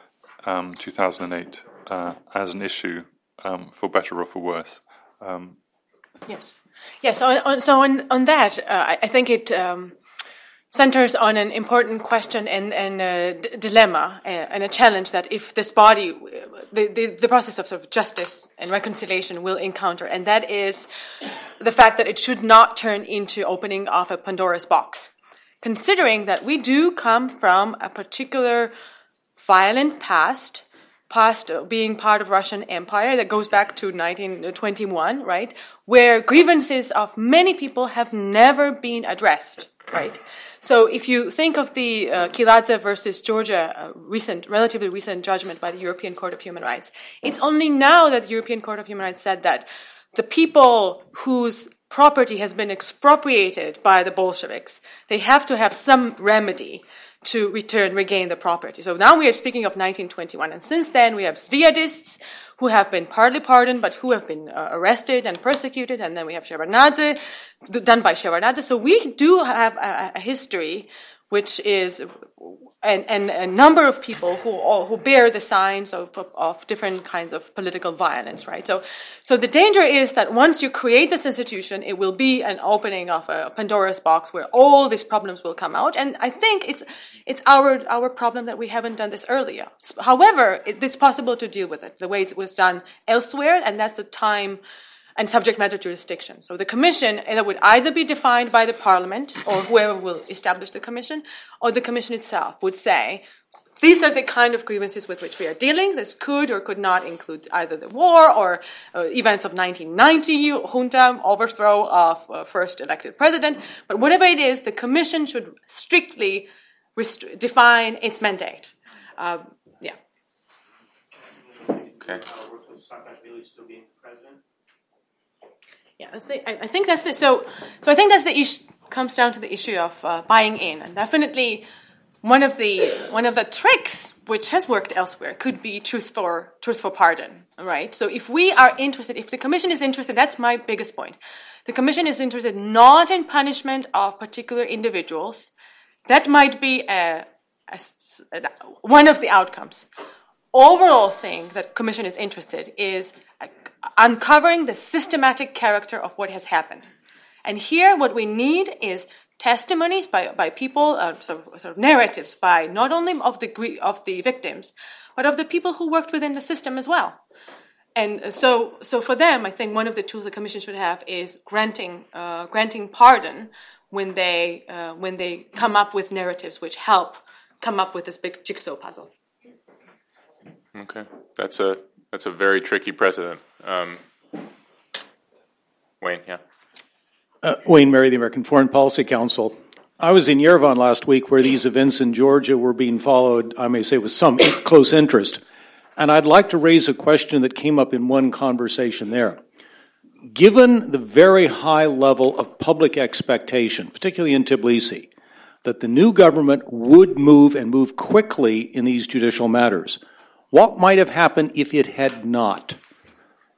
um, two thousand eight uh, as an issue, um, for better or for worse. Um, yes, yes. So on, so on on that, uh, I, I think it um, centers on an important question and, and a d- dilemma and, and a challenge that if this body, the, the, the process of, sort of justice and reconciliation will encounter, and that is the fact that it should not turn into opening of a Pandora's box. Considering that we do come from a particular violent past, past being part of Russian Empire that goes back to nineteen twenty-one, right, where grievances of many people have never been addressed, right? So if you think of the uh, Kiladze versus Georgia uh, recent, relatively recent judgment by the European Court of Human Rights, it's only now that the European Court of Human Rights said that the people whose property has been expropriated by the Bolsheviks, they have to have some remedy to return, regain the property. So now we are speaking of nineteen twenty-one. And since then, we have Sviadists who have been partly pardoned, but who have been uh, arrested and persecuted. And then we have Shevardnadze, done by Shevardnadze. So we do have a, a history which is, and, and a number of people who all, who bear the signs of, of, of different kinds of political violence, right? So, so the danger is that once you create this institution, it will be an opening of a Pandora's box where all these problems will come out. And I think it's, it's our, our problem that we haven't done this earlier. However, it, it's possible to deal with it the way it was done elsewhere, and that's the time and subject matter jurisdiction. So the commission it would either be defined by the parliament or whoever will establish the commission, or the commission itself would say, these are the kind of grievances with which we are dealing. This could or could not include either the war or uh, events of nineteen ninety, junta, overthrow of uh, first elected president. But whatever it is, the commission should strictly rest- define its mandate. Uh, yeah. Okay. Yeah, that's the, I, I think that's the, so, so I think that's the issue, comes down to the issue of uh, buying in. And definitely one of the, one of the tricks which has worked elsewhere could be truth for, truth for pardon, right? So if we are interested, if the commission is interested, that's my biggest point. The commission is interested not in punishment of particular individuals. That might be a, a, a, one of the outcomes. Overall thing that commission is interested is uncovering the systematic character of what has happened. And here what we need is testimonies by, by people, uh, sort, of, sort of narratives by not only of the of the victims, but of the people who worked within the system as well. And so so for them, I think one of the tools the commission should have is granting uh, granting pardon when they uh, when they come up with narratives which help come up with this big jigsaw puzzle. Okay, that's a that's a very tricky precedent. Um, Wayne, yeah. Uh, Wayne Mary, the American Foreign Policy Council. I was in Yerevan last week where these events in Georgia were being followed, I may say, with some close interest. And I'd like to raise a question that came up in one conversation there. Given the very high level of public expectation, particularly in Tbilisi, that the new government would move and move quickly in these judicial matters, what might have happened if it had not?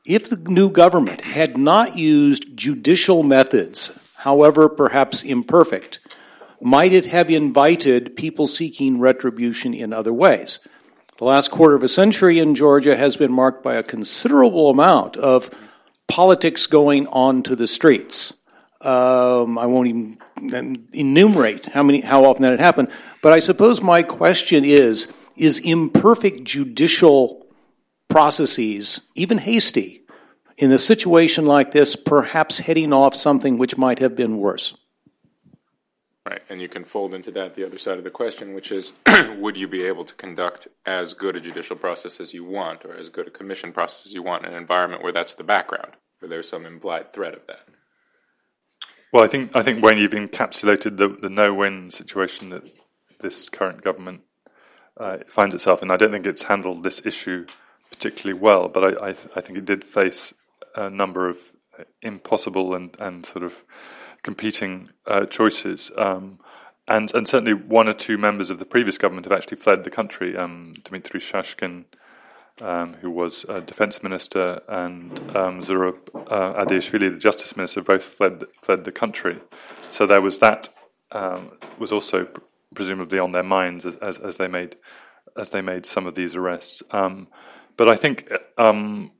if the new government had not used judicial methods, however perhaps imperfect, might it have invited people seeking retribution in other ways? The last quarter of a century in Georgia has been marked by a considerable amount of politics going on to the streets. Um, I won't even enumerate how many, how often that had happened, but I suppose my question is, is imperfect judicial processes, even hasty, in a situation like this, perhaps heading off something which might have been worse? Right, and you can fold into that the other side of the question, which is, would you be able to conduct as good a judicial process as you want, or as good a commission process as you want in an environment where that's the background, where there's some implied threat of that? Well, I think, I think Wayne, you've encapsulated the, the no-win situation that this current government uh, finds itself in. I don't think it's handled this issue particularly well, but I, I, th- I think it did face a number of impossible and, and sort of competing uh, choices. Um, and, and certainly one or two members of the previous government have actually fled the country. Um, Dmitry Shashkin, um, who was uh, defense minister, and um, Zurab uh, Adeyashvili, the justice minister, both fled fled the country. So there was that um, was also pr- presumably on their minds as, as, as they made as they made some of these arrests. Um, but I think um,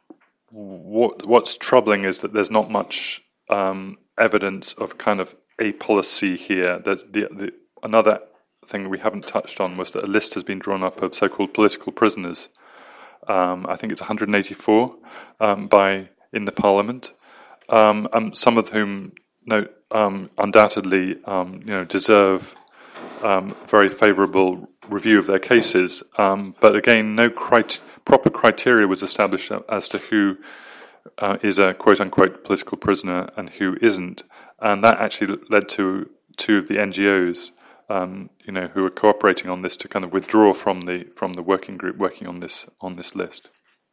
what what's troubling is that there's not much um, evidence of kind of a policy here. That the, the another thing we haven't touched on was that a list has been drawn up of so-called political prisoners. Um, I think it's one hundred eighty-four um, by in the parliament, um, um, some of whom no, um, undoubtedly um, you know deserve um, very favourable review of their cases. Um, but again, no crit- proper criteria was established as to who uh, is a quote-unquote political prisoner and who isn't, and that actually led to two of the N G Os. Um, you know, who are cooperating on this to kind of withdraw from the from the working group working on this on this list.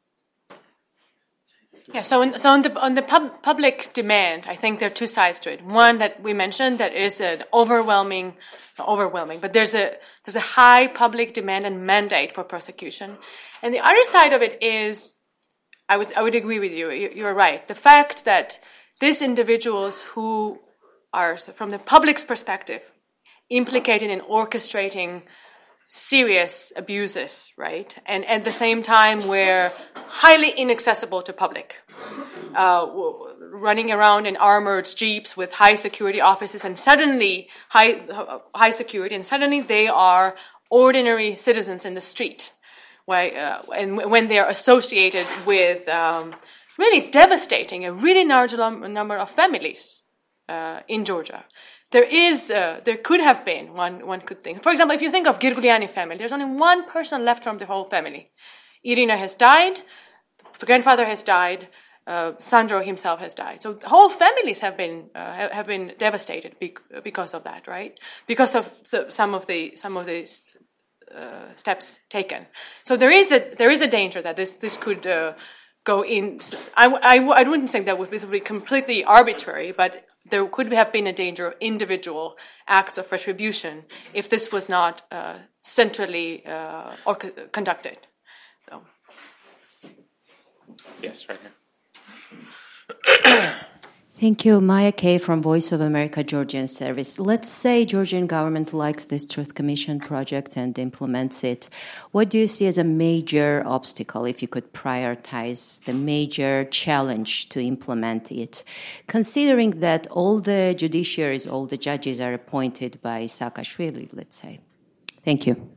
Yeah. So, in, so on the on the pub, public demand, I think there are two sides to it. One that we mentioned that is an overwhelming, not overwhelming, but there's a there's a high public demand and mandate for prosecution, and the other side of it is, I was I would agree with you. you you're right. The fact that these individuals who are, from the public's perspective, implicated in orchestrating serious abuses, right? And at the same time, we're highly inaccessible to public, uh, running around in armored jeeps with high security officers, and suddenly high high security, and suddenly they are ordinary citizens in the street, why, uh, and when they are associated with um, really devastating a really large number of families uh, in Georgia. There is, uh, there could have been, one one could think. For example, if you think of Girguliani family, there's only one person left from the whole family. Irina has died, the grandfather has died, uh, Sandro himself has died. So whole families have been uh, have been devastated because of that, right? Because of some of the some of the uh, steps taken. So there is a there is a danger that this this could uh, go in. I, I, I wouldn't think that would be completely arbitrary, but there could have been a danger of individual acts of retribution if this was not uh, centrally uh, or co- conducted. So. Yes, right here. Thank you. Maya Kay from Voice of America Georgian Service. Let's say Georgian government likes this Truth Commission project and implements it. What do you see as a major obstacle, if you could prioritize the major challenge to implement it, considering that all the judiciaries, all the judges are appointed by Saakashvili, let's say? Thank you.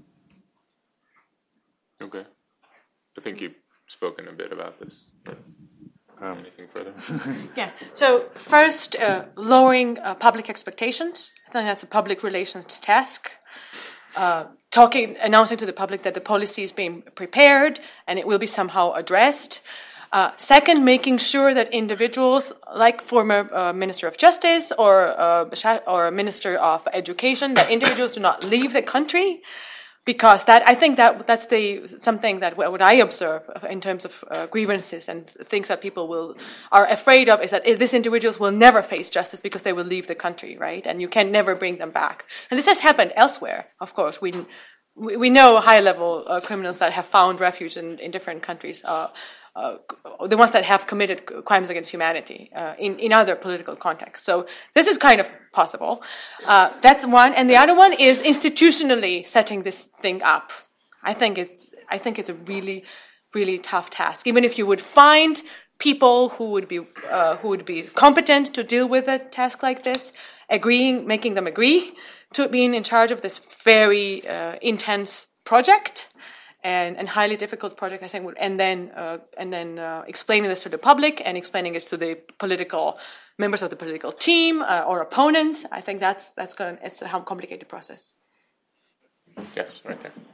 Okay. I think you've spoken a bit about this. Um, Anything further? Yeah. So first, uh, lowering uh, public expectations. I think that's a public relations task. Uh, talking, announcing to the public that the policy is being prepared and it will be somehow addressed. Uh, second, making sure that individuals like former uh, Minister of Justice or uh, or Minister of Education, that individuals do not leave the country. Because that, I think that that's the something that what I observe in terms of uh, grievances and things that people will are afraid of is that these individuals will never face justice because they will leave the country, right? And you can never bring them back. And this has happened elsewhere, of course. We we know high-level uh, criminals that have found refuge in, in different countries uh, uh, the ones that have committed crimes against humanity uh, in in other political contexts. So this is kind of possible. Uh, that's one, and the other one is institutionally setting this thing up. I think it's I think it's a really really tough task. Even if you would find people who would be uh, who would be competent to deal with a task like this, agreeing, making them agree to being in charge of this very uh, intense project and, and highly difficult project, I think, and then uh, and then uh, explaining this to the public and explaining this to the political members of the political team uh, or opponents. I think that's that's going. It's a complicated process. Yes, right there.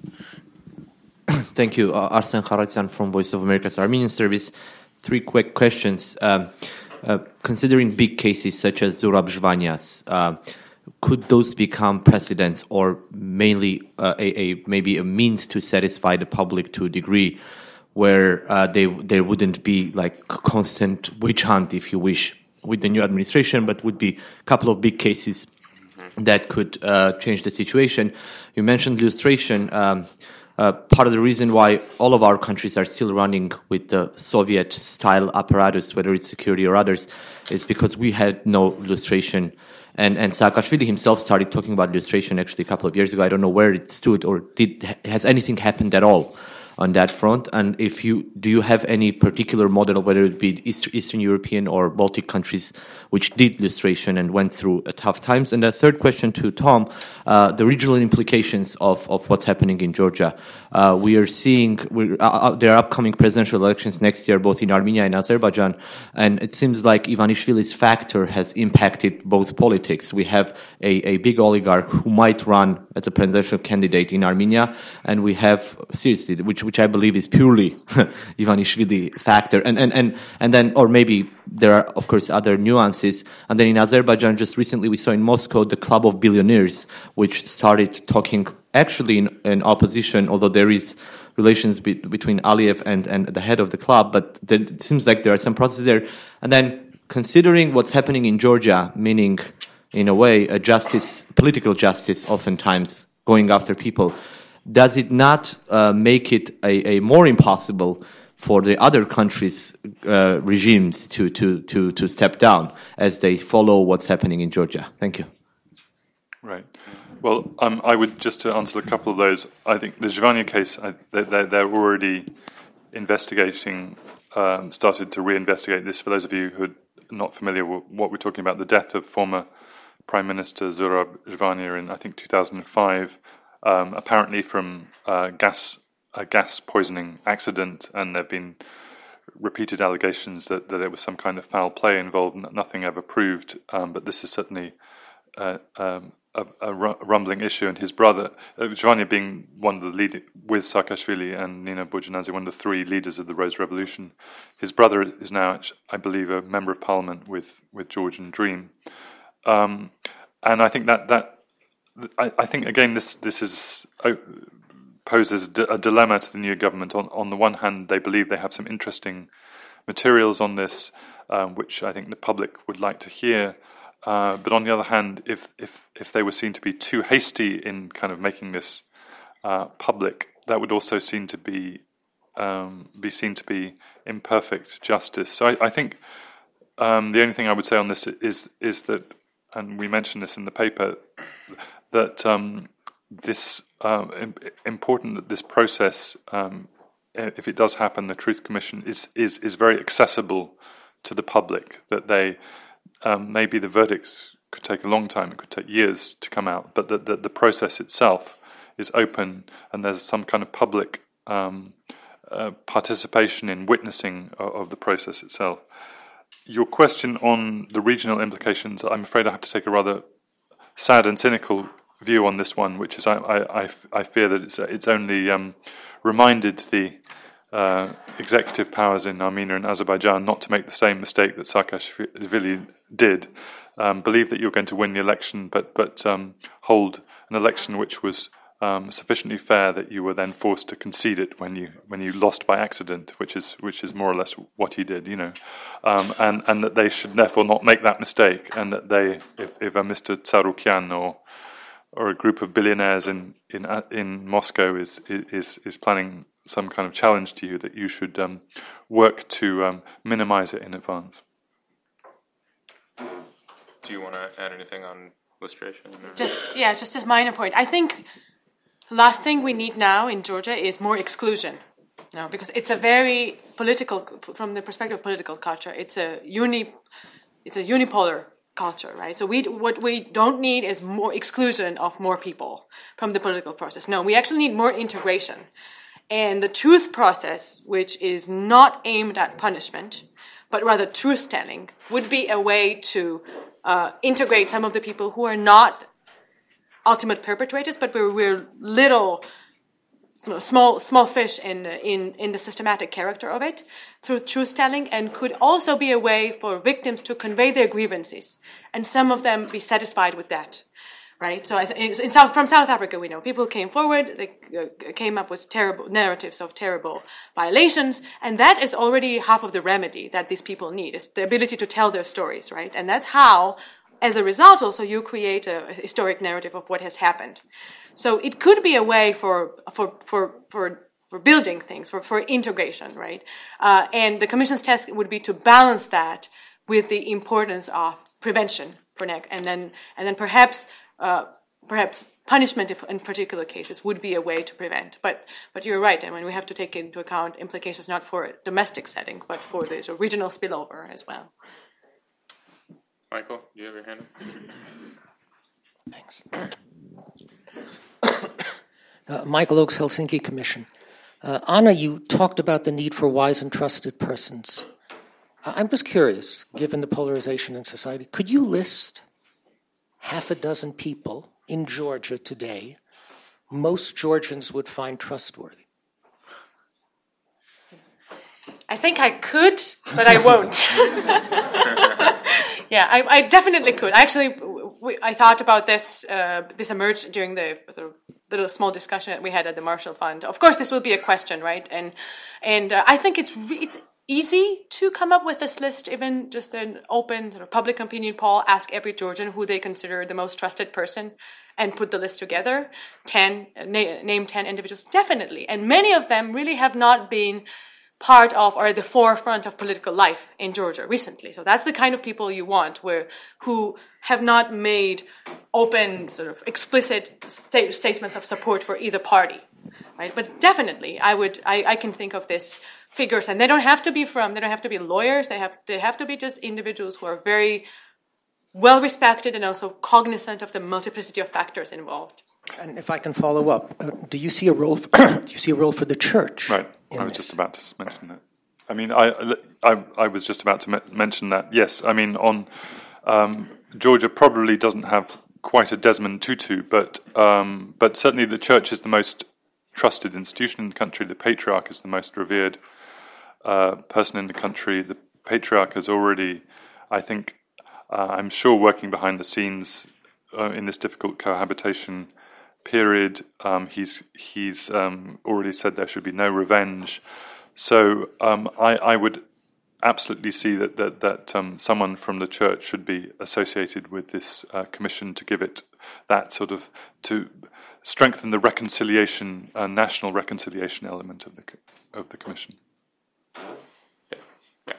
Thank you, uh, Arsen Kharatyan from Voice of America's Armenian Service. Three quick questions. Um, uh, considering big cases such as Zurab Zhvanya's, uh, could those become precedents, or mainly uh, a, a maybe a means to satisfy the public to a degree where uh, they there wouldn't be like constant witch hunt, if you wish, with the new administration, but would be a couple of big cases that could uh, change the situation? You mentioned illustration. Um, Uh, part of the reason why all of our countries are still running with the Soviet-style apparatus, whether it's security or others, is because we had no illustration. And, and Saakashvili himself started talking about illustration actually a couple of years ago. I don't know where it stood, or did has anything happened at all on that front? And if you do you have any particular model, whether it be East, Eastern European or Baltic countries, which did illustration and went through uh, tough times? And the third question to Tom, uh, the regional implications of, of what's happening in Georgia. Uh, we are seeing we're, uh, there are upcoming presidential elections next year, both in Armenia and Azerbaijan, and it seems like Ivanishvili's factor has impacted both politics. We have a, a big oligarch who might run as a presidential candidate in Armenia, and we have, seriously, which which I believe is purely Ivanishvili factor, and, and, and, and then, or maybe there are, of course, other nuances. And then in Azerbaijan, just recently we saw in Moscow the Club of Billionaires, which started talking actually in, in opposition, although there is relations be, between Aliyev and, and the head of the club, but there, it seems like there are some processes there. And then considering what's happening in Georgia, meaning, in a way, a justice, political justice oftentimes going after people, does it not uh, make it a, a more impossible for the other countries' uh, regimes to, to, to, to step down as they follow what's happening in Georgia? Thank you. Right. Well, um, I would, just to answer a couple of those, I think the Zhvania case, I, they're, they're already investigating, um, started to reinvestigate this. For those of you who are not familiar with what we're talking about, the death of former Prime Minister Zurab Zhvania in, I think, two thousand five, um, apparently from uh, gas a gas poisoning accident, and there have been repeated allegations that, that there was some kind of foul play involved, nothing ever proved, um, but this is certainly uh, um, a, a rumbling issue. And his brother, uh, Zhvania being one of the lead, with Saakashvili and Nina Burjanadze, one of the three leaders of the Rose Revolution, his brother is now, I believe, a member of parliament with, with Georgian Dream. Um, and I think that, that I, I think, again, this, this is... Uh, poses a dilemma to the new government. On, on the one hand, they believe they have some interesting materials on this, um, which I think the public would like to hear. Uh, but on the other hand, if, if if they were seen to be too hasty in kind of making this uh, public, that would also seem to be um, be seen to be imperfect justice. So I, I think um, the only thing I would say on this is is that, and we mentioned this in the paper, that um, this uh, important that this process, um, if it does happen, the Truth Commission is is is very accessible to the public. That they um, maybe the verdicts could take a long time; it could take years to come out, but that the, the process itself is open, and there's some kind of public um, uh, participation in witnessing of, of the process itself. Your question on the regional implications, I'm afraid I have to take a rather sad and cynical view on this one, which is I, I, I fear that it's, it's only um, reminded the uh, executive powers in Armenia and Azerbaijan not to make the same mistake that Saakashvili did. Um, believe that you're going to win the election, but but um, hold an election which was um, sufficiently fair that you were then forced to concede it when you when you lost by accident, which is which is more or less what he did, you know, um, and and that they should therefore not make that mistake, and that they, if if a Mister Tsarukyan or or a group of billionaires in in in Moscow is is is planning some kind of challenge to you, that you should um, work to um, minimize it in advance. Do you want to add anything on lustration? Or? Just yeah, just as minor point. I think the last thing we need now in Georgia is more exclusion. No, because it's a very political, from the perspective of political culture, it's a uni, it's a unipolar culture, right? So we what we don't need is more exclusion of more people from the political process. No, we actually need more integration. And the truth process, which is not aimed at punishment, but rather truth-telling, would be a way to uh, integrate some of the people who are not ultimate perpetrators, but we're, we're little, small small fish in, in, in the systematic character of it, through truth-telling, and could also be a way for victims to convey their grievances, and some of them be satisfied with that. Right, so in South, from South Africa, we know people came forward, they uh, came up with terrible narratives of terrible violations, and that is already half of the remedy that these people need, is the ability to tell their stories, right? And that's how, as a result, also you create a historic narrative of what has happened. So it could be a way for for for for, for building things, for, for integration, right? Uh, and the Commission's task would be to balance that with the importance of prevention for N E C, and then and then perhaps. Uh, perhaps punishment if, in particular cases would be a way to prevent. But but you're right, I mean, we have to take into account implications not for a domestic setting, but for the sort of regional spillover as well. Michael, do you have your hand up? Thanks. uh, Michael Oakes, Helsinki Commission. Uh, Anna, you talked about the need for wise and trusted persons. Uh, I'm just curious, given the polarization in society, could you list half a dozen people in Georgia today most Georgians would find trustworthy? I think I could, but I won't. yeah, I, I definitely could. Actually, we, I thought about this. Uh, this emerged during the, the little small discussion that we had at the Marshall Fund. Of course, this will be a question, right? And and uh, I think it's re- it's. easy to come up with this list, even just an open sort of public opinion poll, ask every Georgian who they consider the most trusted person and put the list together, ten, na- name ten individuals, definitely. And many of them really have not been part of or at the forefront of political life in Georgia recently. So that's the kind of people you want, where who have not made open, sort of explicit sta- statements of support for either party, right? But definitely, I would, I, I can think of this figures, and they don't have to be from, they don't have to be lawyers, they have they have to be just individuals who are very well respected and also cognizant of the multiplicity of factors involved. And if I can follow up, uh, do you see a role for, do you see a role for the church? Right, I was this? just about to mention that. I mean, I, I, I was just about to me- mention that, yes. I mean, on um, Georgia probably doesn't have quite a Desmond Tutu, but um, but certainly the church is the most trusted institution in the country. The patriarch is the most revered Uh, person in the country. The patriarch has already, I think, uh, I'm sure, working behind the scenes uh, in this difficult cohabitation period. Um, he's he's um, already said there should be no revenge. So um, I, I would absolutely see that that that um, someone from the church should be associated with this uh, commission to give it that sort of to strengthen the reconciliation, uh, national reconciliation element of the of the commission. Yeah.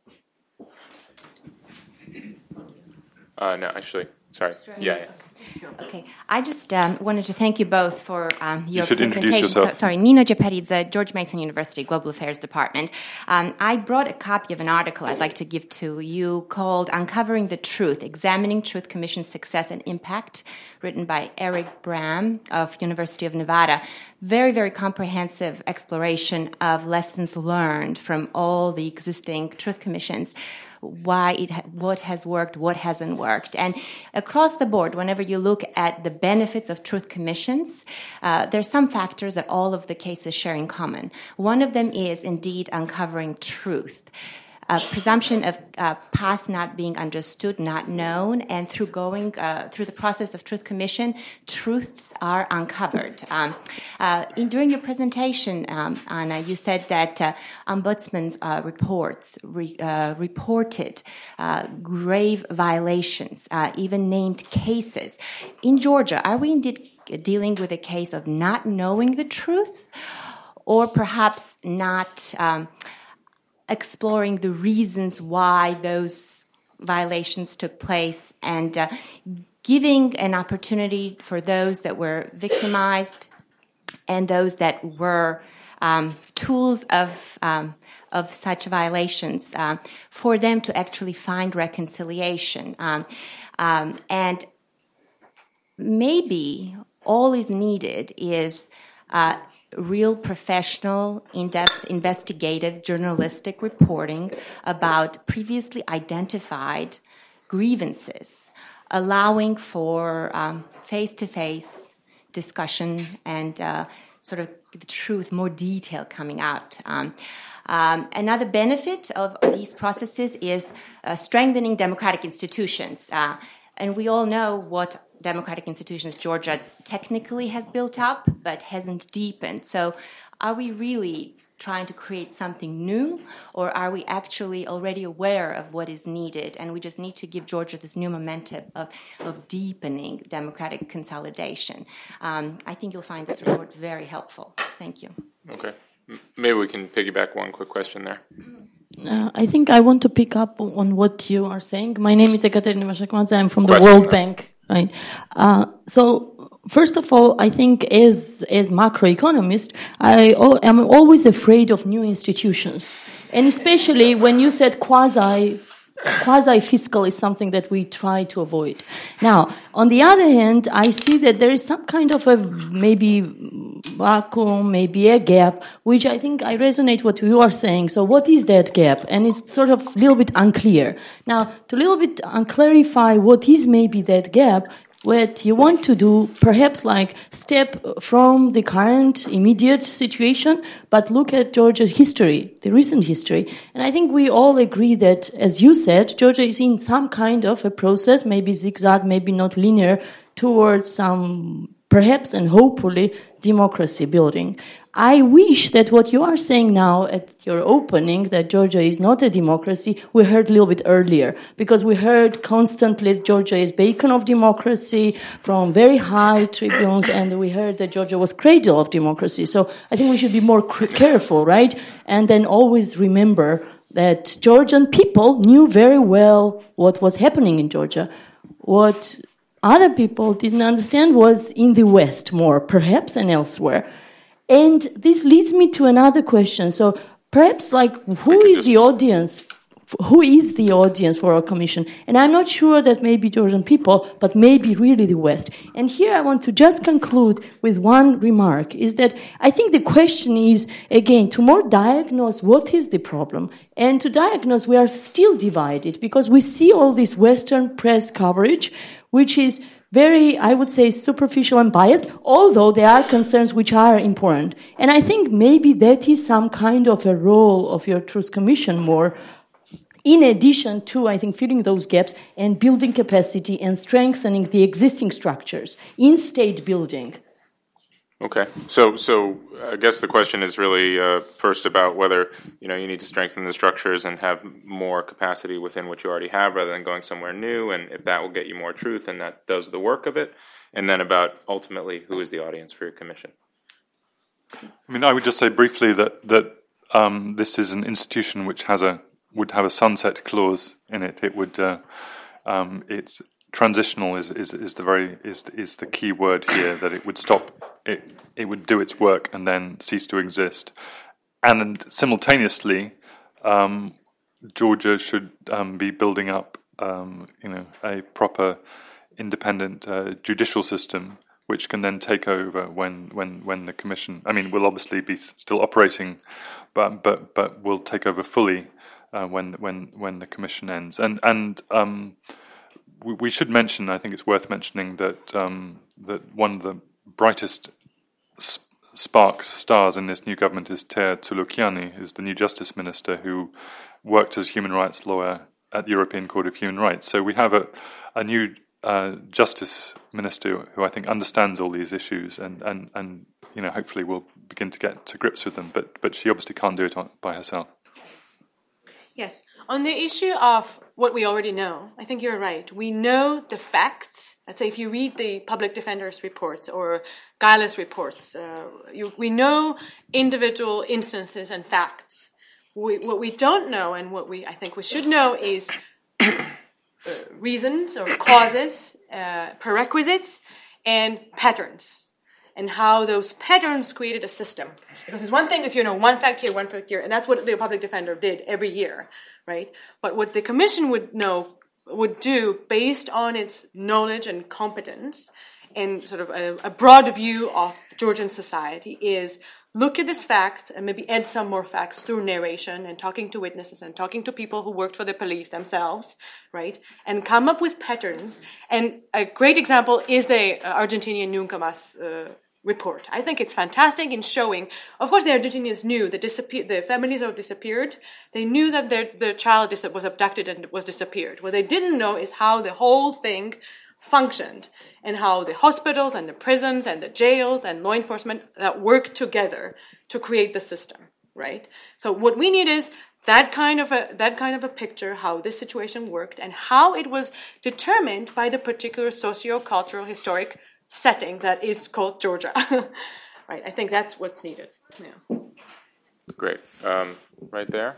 Uh, no, actually, sorry. Yeah, yeah. Okay, I just um, wanted to thank you both for um, your you should presentation. Introduce yourself. So, sorry, Nina Japeridze, George Mason University Global Affairs Department. Um, I brought a copy of an article I'd like to give to you called "Uncovering the Truth: Examining Truth Commission's Success and Impact," written by Eric Bram of University of Nevada. Very, very comprehensive exploration of lessons learned from all the existing truth commissions. Why it, what has worked, what hasn't worked. And across the board, whenever you look at the benefits of truth commissions, uh, there's some factors that all of the cases share in common. One of them is indeed uncovering truth. A presumption of uh, past not being understood, not known, and through going uh, through the process of truth commission, truths are uncovered. Um, uh, in, during your presentation, um, Anna, you said that uh, ombudsman's uh, reports re, uh, reported uh, grave violations, uh, even named cases. In Georgia, are we indeed dealing with a case of not knowing the truth? or perhaps not um, exploring the reasons why those violations took place, and uh, giving an opportunity for those that were victimized and those that were um, tools of um, of such violations uh, for them to actually find reconciliation. Um, um, and maybe all is needed is uh, real professional, in-depth, investigative, journalistic reporting about previously identified grievances, allowing for um, face-to-face discussion and uh, sort of the truth, more detail coming out. Um, um, another benefit of these processes is uh, strengthening democratic institutions. Uh, and we all know what democratic institutions Georgia technically has built up, but hasn't deepened. So are we really trying to create something new, or are we actually already aware of what is needed, and we just need to give Georgia this new momentum of, of deepening democratic consolidation? Um, I think you'll find this report very helpful. Thank you. Okay. Maybe we can piggyback one quick question there. Uh, I think I want to pick up on what you are saying. My name is Ekaterina Mashakmadze. I'm from the Question, World right? Bank. Right. Uh, so, first of all, I think as as macroeconomist, I am always afraid of new institutions, and especially when you said quasi quasi fiscal is something that we try to avoid. Now, on the other hand, I see that there is some kind of a maybe vacuum, maybe a gap, which I think I resonate what you are saying. So what is that gap? And it's sort of a little bit unclear. Now, to a little bit unclarify what is maybe that gap, what you want to do, perhaps like step from the current immediate situation, but look at Georgia's history, the recent history. And I think we all agree that, as you said, Georgia is in some kind of a process, maybe zigzag, maybe not linear, towards some, perhaps and hopefully, democracy building. I wish that what you are saying now at your opening, that Georgia is not a democracy, we heard a little bit earlier, because we heard constantly Georgia is beacon of democracy from very high tribunes, and we heard that Georgia was cradle of democracy. So I think we should be more cr- careful, right? And then always remember that Georgian people knew very well what was happening in Georgia. What other people didn't understand was in the West more, perhaps, and elsewhere. And this leads me to another question. So perhaps, like, who is the audience? Who is the audience for our commission? And I'm not sure that maybe Georgian people, but maybe really the West. And here I want to just conclude with one remark, is that I think the question is, again, to more diagnose what is the problem. And to diagnose, we are still divided, because we see all this Western press coverage, which is very, I would say, superficial and biased, although there are concerns which are important. And I think maybe that is some kind of a role of your Truth Commission more, in addition to, I think, filling those gaps and building capacity and strengthening the existing structures in state building. Okay, so so I guess the question is really uh, first about whether you know you need to strengthen the structures and have more capacity within what you already have, rather than going somewhere new, and if that will get you more truth and that does the work of it, and then about ultimately who is the audience for your commission. I mean, I would just say briefly that that um, this is an institution which has a would have a sunset clause in it. It would uh, um, it's. Transitional is, is is the very is is the key word here, that it would stop it it would do its work and then cease to exist, and simultaneously, um, Georgia should um, be building up um, you know a proper independent uh, judicial system which can then take over when when when the commission. I mean, will obviously be still operating, but but but will take over fully uh, when when when the commission ends, and and. Um, We should mention, I think it's worth mentioning, that um, that one of the brightest sp- sparks, stars in this new government is Tea Tsouloukiani, who's the new justice minister who worked as human rights lawyer at the European Court of Human Rights. So we have a, a new uh, justice minister who I think understands all these issues and, and, and you know hopefully will begin to get to grips with them. But but she obviously can't do it on, by herself. Yes. On the issue of what we already know, I think you're right. We know the facts. Let's say if you read the public defender's reports or Geiler's reports, uh, you, we know individual instances and facts. We, what we don't know and what we I think we should know is uh, reasons or causes, uh, prerequisites, and patterns, and how those patterns created a system. Because it's one thing if you know one fact here, one fact here, and that's what the public defender did every year, right? But what the commission would know, would do based on its knowledge and competence and sort of a, a broad view of Georgian society is look at this fact and maybe add some more facts through narration and talking to witnesses and talking to people who worked for the police themselves, right? And come up with patterns. And a great example is the uh, Argentinian Nuncamas uh, report. I think it's fantastic in showing, of course, the Argentinians knew the disappear, the families have disappeared. They knew that their, their child dis- was abducted and was disappeared. What they didn't know is how the whole thing functioned and how the hospitals and the prisons and the jails and law enforcement that work together to create the system, right? So what we need is that kind of a that kind of a picture, how this situation worked and how it was determined by the particular socio-cultural historic setting that is called Georgia. Right, I think that's what's needed. Yeah. Great. Um, right there.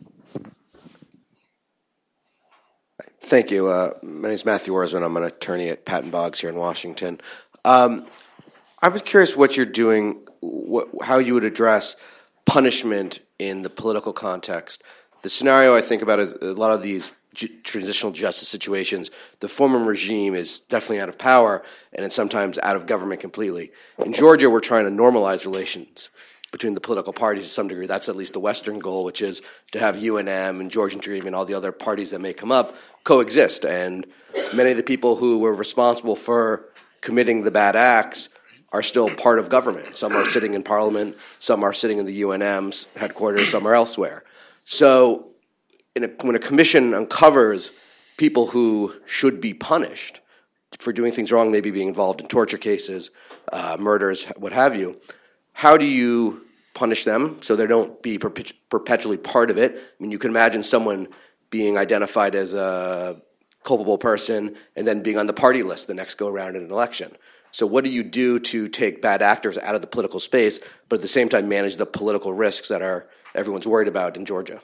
Thank you. Uh, my name is Matthew Orsman. I'm an attorney at Patton Boggs here in Washington. Um, I was curious what you're doing, what, how you would address punishment in the political context. The scenario I think about is a lot of these J- transitional justice situations, the former regime is definitely out of power and it's sometimes out of government completely. In Georgia, we're trying to normalize relations between the political parties to some degree. That's at least the Western goal, which is to have U N M and Georgian Dream and all the other parties that may come up coexist. And many of the people who were responsible for committing the bad acts are still part of government. Some are sitting in parliament, some are sitting in the U N M's headquarters, some are elsewhere. So in a, when a commission uncovers people who should be punished for doing things wrong, maybe being involved in torture cases, uh, murders, what have you, how do you punish them so they don't be perpet- perpetually part of it? I mean, you can imagine someone being identified as a culpable person and then being on the party list the next go around in an election. So what do you do to take bad actors out of the political space, but at the same time manage the political risks that are everyone's worried about in Georgia?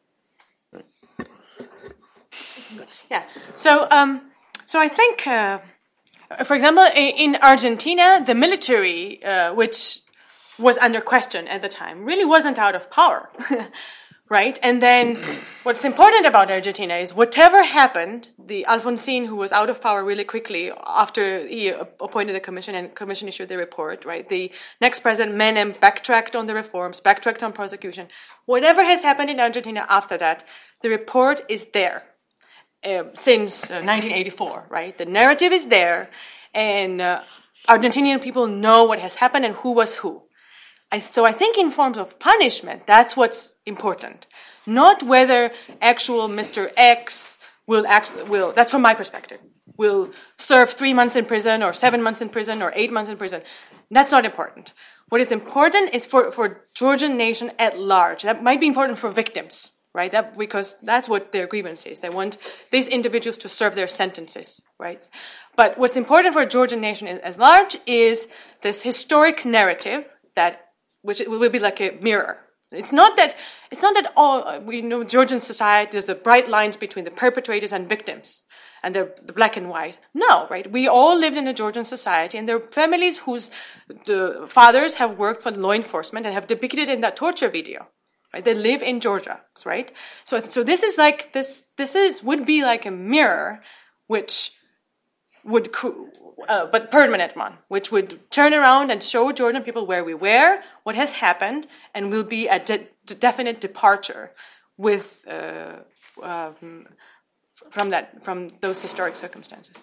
Yeah. So, um, so I think, uh, for example, in Argentina, the military, uh, which was under question at the time, really wasn't out of power, right? And then what's important about Argentina is whatever happened, the Alfonsín, who was out of power really quickly after he appointed the commission and commission issued the report, right? The next president, Menem, backtracked on the reforms, backtracked on prosecution. Whatever has happened in Argentina after that, the report is there. Uh, since uh, nineteen eighty-four, right? The narrative is there, and uh, Argentinian people know what has happened and who was who. I, so I think in forms of punishment, that's what's important. Not whether actual Mister X will, act, will that's from my perspective, will serve three months in prison or seven months in prison or eight months in prison. That's not important. What is important is for, for Georgian nation at large. That might be important for victims. Right, that, because that's what their grievance is. They want these individuals to serve their sentences, right? But what's important for a Georgian nation as large is this historic narrative that, which will be like a mirror. It's not that, it's not that all, we know Georgian society, there's the bright lines between the perpetrators and victims, and they're the black and white. No, right? We all lived in a Georgian society, and there are families whose the fathers have worked for law enforcement and have depicted in that torture video. Right? They live in Georgia, right? So, so this is like this. This is would be like a mirror, which would, uh, but permanent one, which would turn around and show Georgian people where we were, what has happened, and will be a de- definite departure with uh, um, from that from those historic circumstances.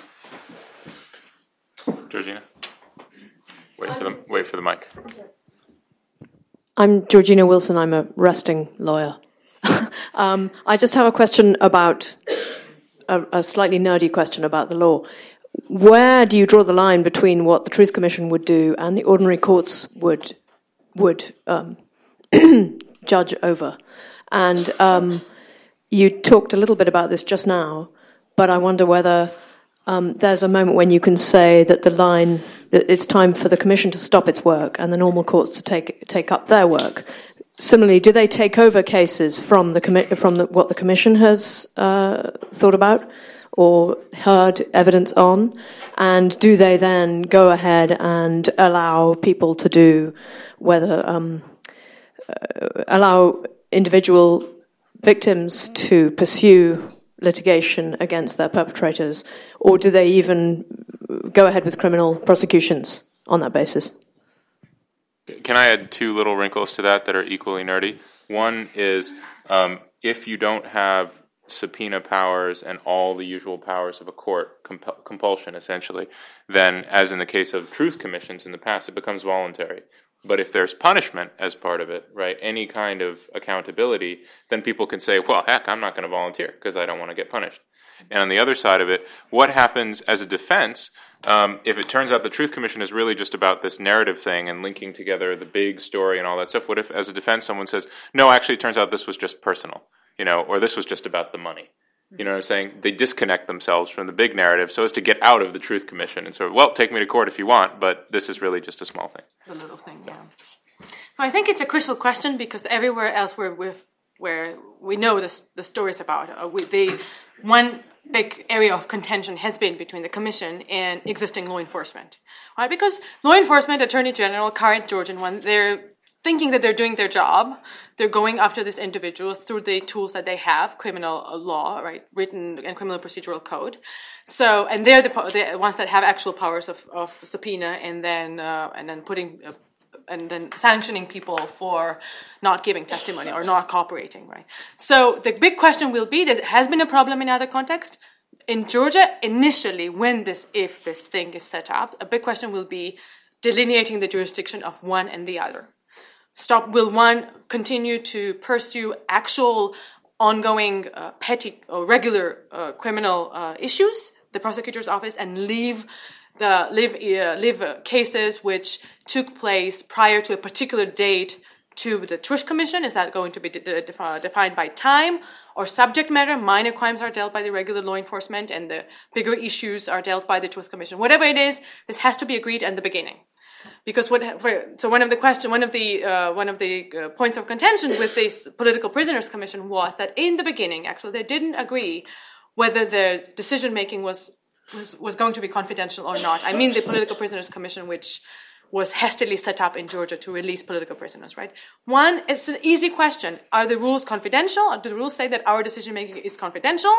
Yeah. Georgina, wait for the wait for the mic. I'm Georgina Wilson. I'm a resting lawyer. um, I just have a question about, a, a slightly nerdy question about the law. Where do you draw the line between what the Truth Commission would do and the ordinary courts would would um, judge over? And um, you talked a little bit about this just now, but I wonder whether um, there's a moment when you can say that the line, that it's time for the Commission to stop its work and the normal courts to take take up their work. Similarly, do they take over cases from the commi- from the, what the Commission has uh, thought about or heard evidence on? And do they then go ahead and allow people to do, whether um, uh, allow individual victims to pursue litigation against their perpetrators, or do they even go ahead with criminal prosecutions on that basis? Can I add two little wrinkles to that that are equally nerdy? One is um, if you don't have subpoena powers and all the usual powers of a court, comp- compulsion essentially, then as in the case of truth commissions in the past, it becomes voluntary. But if there's punishment as part of it, right, any kind of accountability, then people can say, well, heck, I'm not going to volunteer because I don't want to get punished. And on the other side of it, what happens as a defense um, if it turns out the Truth Commission is really just about this narrative thing and linking together the big story and all that stuff? What if, as a defense, someone says, no, actually, it turns out this was just personal, you know, or this was just about the money? You know what I'm saying? They disconnect themselves from the big narrative so as to get out of the Truth Commission and sort of, well, take me to court if you want, but this is really just a small thing. A little thing, yeah. Well, I think it's a crucial question because everywhere else where we where we know the, the stories about uh, we, the one big area of contention has been between the Commission and existing law enforcement, right? Because law enforcement, Attorney General, current Georgian one, they're thinking that they're doing their job. They're going after these individuals through the tools that they have, criminal law, right, written and criminal procedural code. So, and they're the, the ones that have actual powers of, of subpoena and then uh, and then putting uh, and then sanctioning people for not giving testimony or not cooperating, right? So the big question will be that it has been a problem in other contexts. In Georgia, initially, when this, if this thing is set up, a big question will be delineating the jurisdiction of one and the other. Stop. Will one continue to pursue actual, ongoing, uh, petty or regular uh, criminal uh, issues, the prosecutor's office, and leave the leave uh, leave uh, cases which took place prior to a particular date to the Truth Commission? Is that going to be de- de- defined by time or subject matter? Minor crimes are dealt by the regular law enforcement, and the bigger issues are dealt by the Truth Commission. Whatever it is, this has to be agreed at the beginning. Because what, for, so one of the question, one of the uh, one of the uh, points of contention with this Political Prisoners Commission was that in the beginning, actually, they didn't agree whether the decision making was, was was going to be confidential or not. I mean, the Political Prisoners Commission, which was hastily set up in Georgia to release political prisoners. Right? One, it's an easy question: are the rules confidential? Or do the rules say that our decision making is confidential?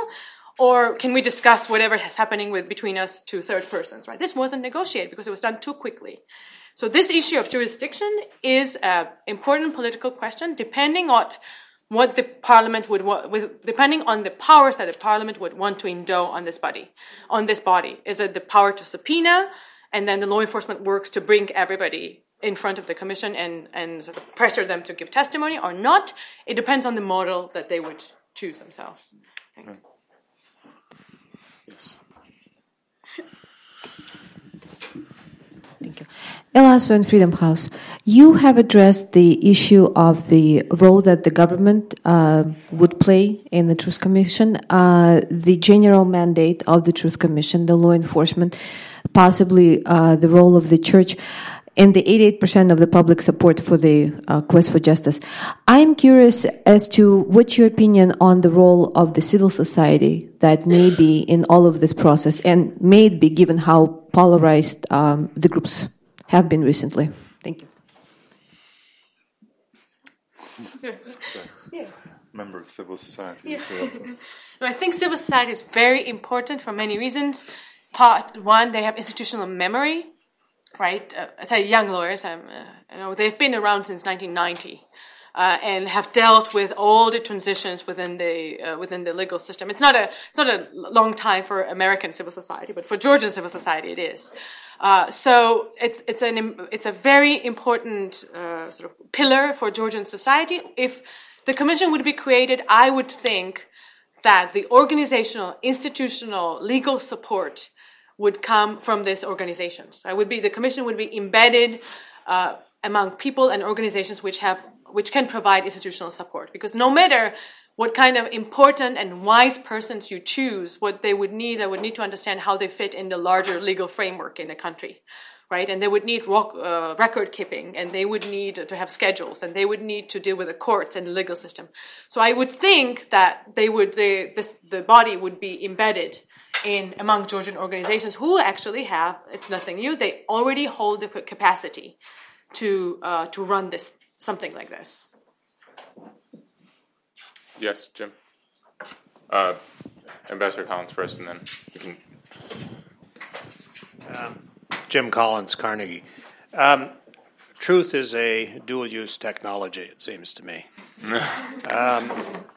Or can we discuss whatever is happening with between us to third persons? Right? This wasn't negotiated because it was done too quickly. So this issue of jurisdiction is an important political question, depending on what the parliament would want, with, depending on the powers that the parliament would want to endow on this body. On this body, is it the power to subpoena, and then the law enforcement works to bring everybody in front of the commission and and sort of pressure them to give testimony, or not? It depends on the model that they would choose themselves. Thank you. Yes. Thank you. Ella So in Freedom House, you have addressed the issue of the role that the government uh, would play in the Truth Commission, uh, the general mandate of the Truth Commission, the law enforcement, possibly uh, the role of the church, and the eighty-eight percent of the public support for the uh, quest for justice. I'm curious as to what's your opinion on the role of the civil society that may be in all of this process, and may be given how polarized um, the groups have been recently. Thank you. Yeah. Member of civil society. Yeah. No, I think civil society is very important for many reasons. Part one, they have institutional memory. Right, uh, I say young lawyers. Um, uh, you know, they've been around since nineteen ninety, uh, and have dealt with all the transitions within the uh, within the legal system. It's not a it's not a long time for American civil society, but for Georgian civil society, it is. Uh, so it's it's an it's a very important uh, sort of pillar for Georgian society. If the commission would be created, I would think that the organizational, institutional, legal support would come from these organizations. I would be the commission would be embedded uh, among people and organizations which have which can provide institutional support. Because no matter what kind of important and wise persons you choose, what they would need, I would need to understand how they fit in the larger legal framework in the country, right? And they would need rock, uh, record keeping, and they would need to have schedules, and they would need to deal with the courts and the legal system. So I would think that they would, the, this, the body would be embedded in among Georgian organizations who actually have, it's nothing new, they already hold the capacity to uh, to run this something like this. Yes, Jim. Uh, Ambassador Collins first, and then we can. Um, Jim Collins, Carnegie. Um, truth is a dual-use technology, it seems to me. um,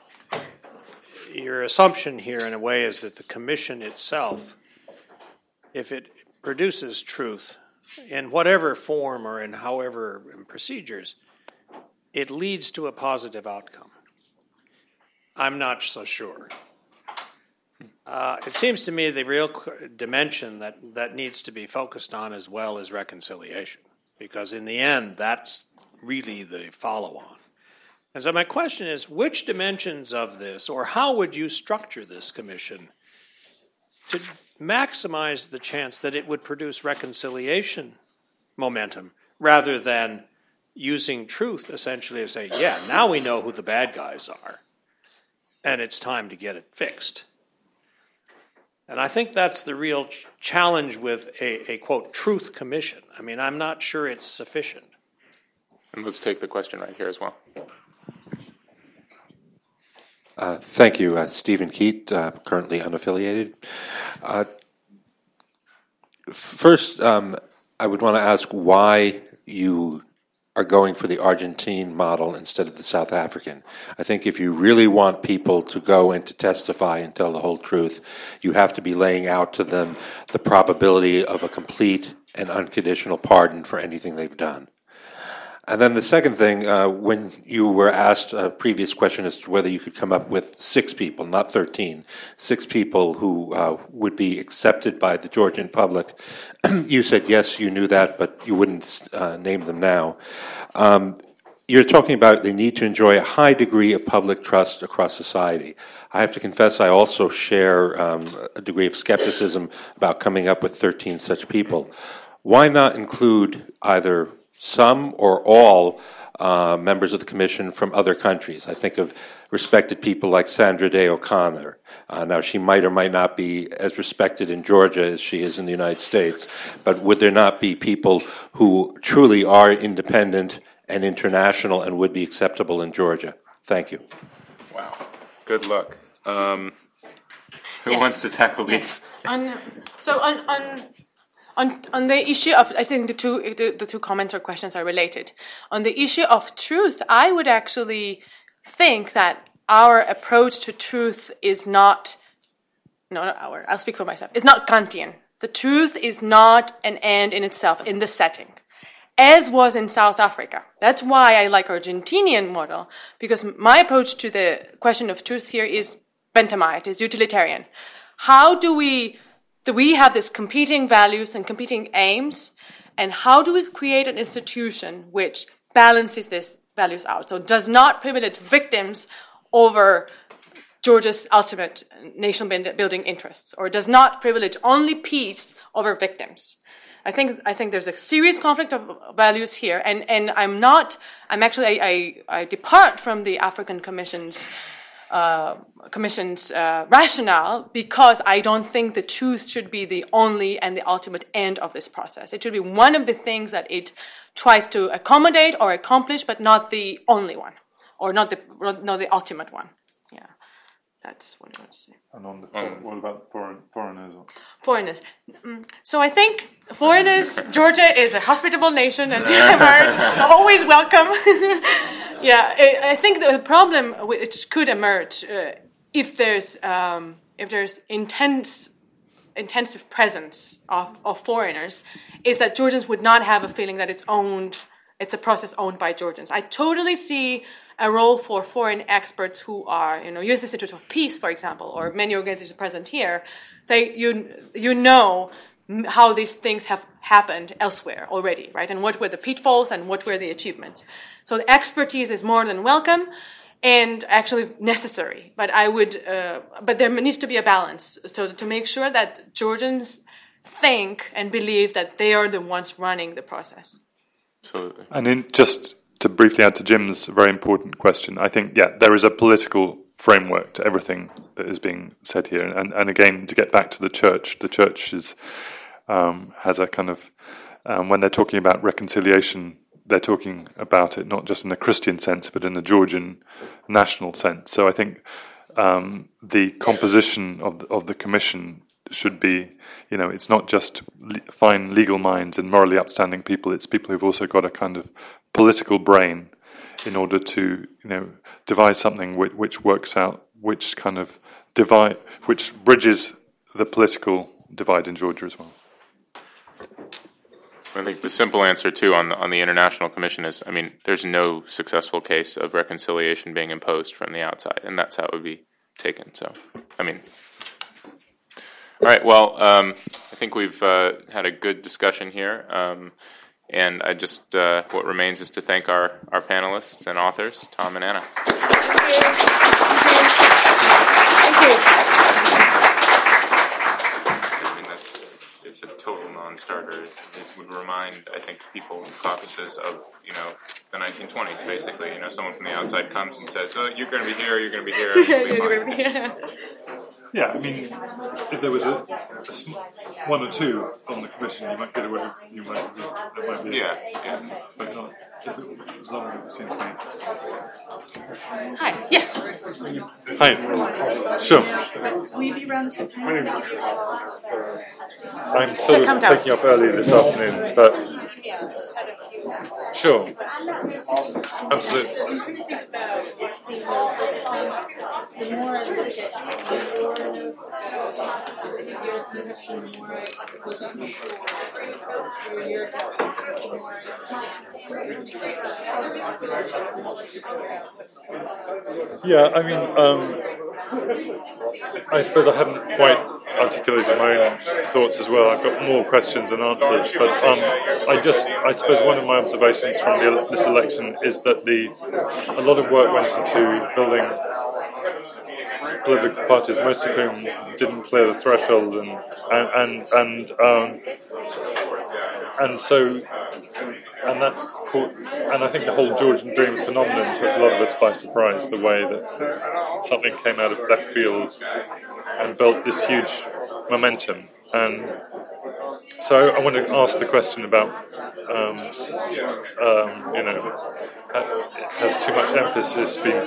your assumption here, in a way, is that the commission itself, if it produces truth in whatever form or in however procedures, it leads to a positive outcome. I'm not so sure. Uh, it seems to me the real dimension that, that needs to be focused on as well is reconciliation, because in the end, that's really the follow-on. And so my question is, which dimensions of this, or how would you structure this commission to maximize the chance that it would produce reconciliation momentum rather than using truth essentially to say, yeah, now we know who the bad guys are, and it's time to get it fixed. And I think that's the real ch- challenge with a, a, quote, truth commission. I mean, I'm not sure it's sufficient. And let's take the question right here as well. Uh, thank you. Uh, Stephen Keat, uh, currently unaffiliated. Uh, first, um, I would want to ask why you are going for the Argentine model instead of the South African. I think if you really want people to go and to testify and tell the whole truth, you have to be laying out to them the probability of a complete and unconditional pardon for anything they've done. And then the second thing, uh, when you were asked a previous question as to whether you could come up with six people, not thirteen, six people who uh, would be accepted by the Georgian public, you said yes, you knew that, but you wouldn't uh, name them now. Um, you're talking about they need to enjoy a high degree of public trust across society. I have to confess I also share um, a degree of skepticism about coming up with thirteen such people. Why not include either some or all uh, members of the Commission from other countries? I think of respected people like Sandra Day O'Connor. Uh, now, she might or might not be as respected in Georgia as she is in the United States, but would there not be people who truly are independent and international and would be acceptable in Georgia? Thank you. Wow. Good luck. Um, who Yes. wants to tackle these? Yes. On, so on, on on on the issue of, I think the two the, the two comments or questions are related. On the issue of truth, I would actually think that our approach to truth is not no not our. I'll speak for myself. It's not Kantian. The truth is not an end in itself in this setting, as was in South Africa. That's why I like Argentinian model, because my approach to the question of truth here is Benthamite, is utilitarian. How do we, do we have these competing values and competing aims, and how do we create an institution which balances these values out? So it does not privilege victims over Georgia's ultimate nation-building interests, or does not privilege only peace over victims. I think I think there's a serious conflict of values here, and, and I'm not. I'm actually I, I, I depart from the African Commission's uh, Commission's uh, rationale, because I don't think the truth should be the only and the ultimate end of this process. It should be one of the things that it tries to accommodate or accomplish, but not the only one, or not the not the ultimate one. Yeah. That's what I want to say. And on the for- um, what about foreign foreigners? Foreigners. So I think foreigners. Georgia is a hospitable nation, as you have heard, always welcome. Yeah, I think the problem which could emerge uh, if there's um, if there's intense intensive presence of, of foreigners is that Georgians would not have a feeling that it's owned. It's a process owned by Georgians. I totally see a role for foreign experts who are, you know, U S Institute of Peace, for example, or many organizations present here. They, you, you know how these things have happened elsewhere already, right? And what were the pitfalls and what were the achievements. So the expertise is more than welcome. and actually necessary. But I would, uh, but there needs to be a balance, so to make sure that Georgians think and believe that they are the ones running the process. Absolutely. And in, just to briefly add to Jim's very important question, I think, yeah, there is a political framework to everything that is being said here. And, and again, to get back to the church, the church is, um, has a kind of, um, when they're talking about reconciliation, they're talking about it not just in a Christian sense, but in a Georgian national sense. So I think um, the composition of the, of the commission should be, you know, it's not just le- fine legal minds and morally upstanding people, it's people who've also got a kind of political brain in order to, you know, devise something which, which works out, which kind of divide, which bridges the political divide in Georgia as well. I think the simple answer, too, on the, on the International Commission is, I mean, there's no successful case of reconciliation being imposed from the outside, and that's how it would be taken. So, I mean... All right, well, um, I think we've uh, had a good discussion here, um, and I just, uh, what remains is to thank our, our panelists and authors, Tom and Anna. Thank you. Thank you. I mean, that's, it's a total non-starter. It would remind, I think, people in caucuses of, you know, the nineteen twenties, basically. You know, someone from the outside comes and says, oh, you're going to be here, you're going to be here, you're going to be here. Yeah, I mean, if there was a, a sm- one or two on the commission, you might get away. You might be, there might be, yeah, yeah, but not if it, as long as it seems to me. Hi. Yes. Hi. Sure. Will you be around to I'm sort of taking off early this afternoon, but sure, absolutely. The more I look at your notes, your perception, the more I was looking for your perception, the more Yeah, I mean, um, I suppose I haven't quite articulated my own thoughts as well. I've got more questions than answers, but um, I just, I suppose one of my observations from the, this election is that the a lot of work went into building political parties, most of whom didn't clear the threshold, and and and and, um, and so. And that, and I think the whole Georgian Dream phenomenon took a lot of us by surprise. The way that something came out of left field and built this huge momentum. And so I want to ask the question about, um, um, you know, has too much emphasis been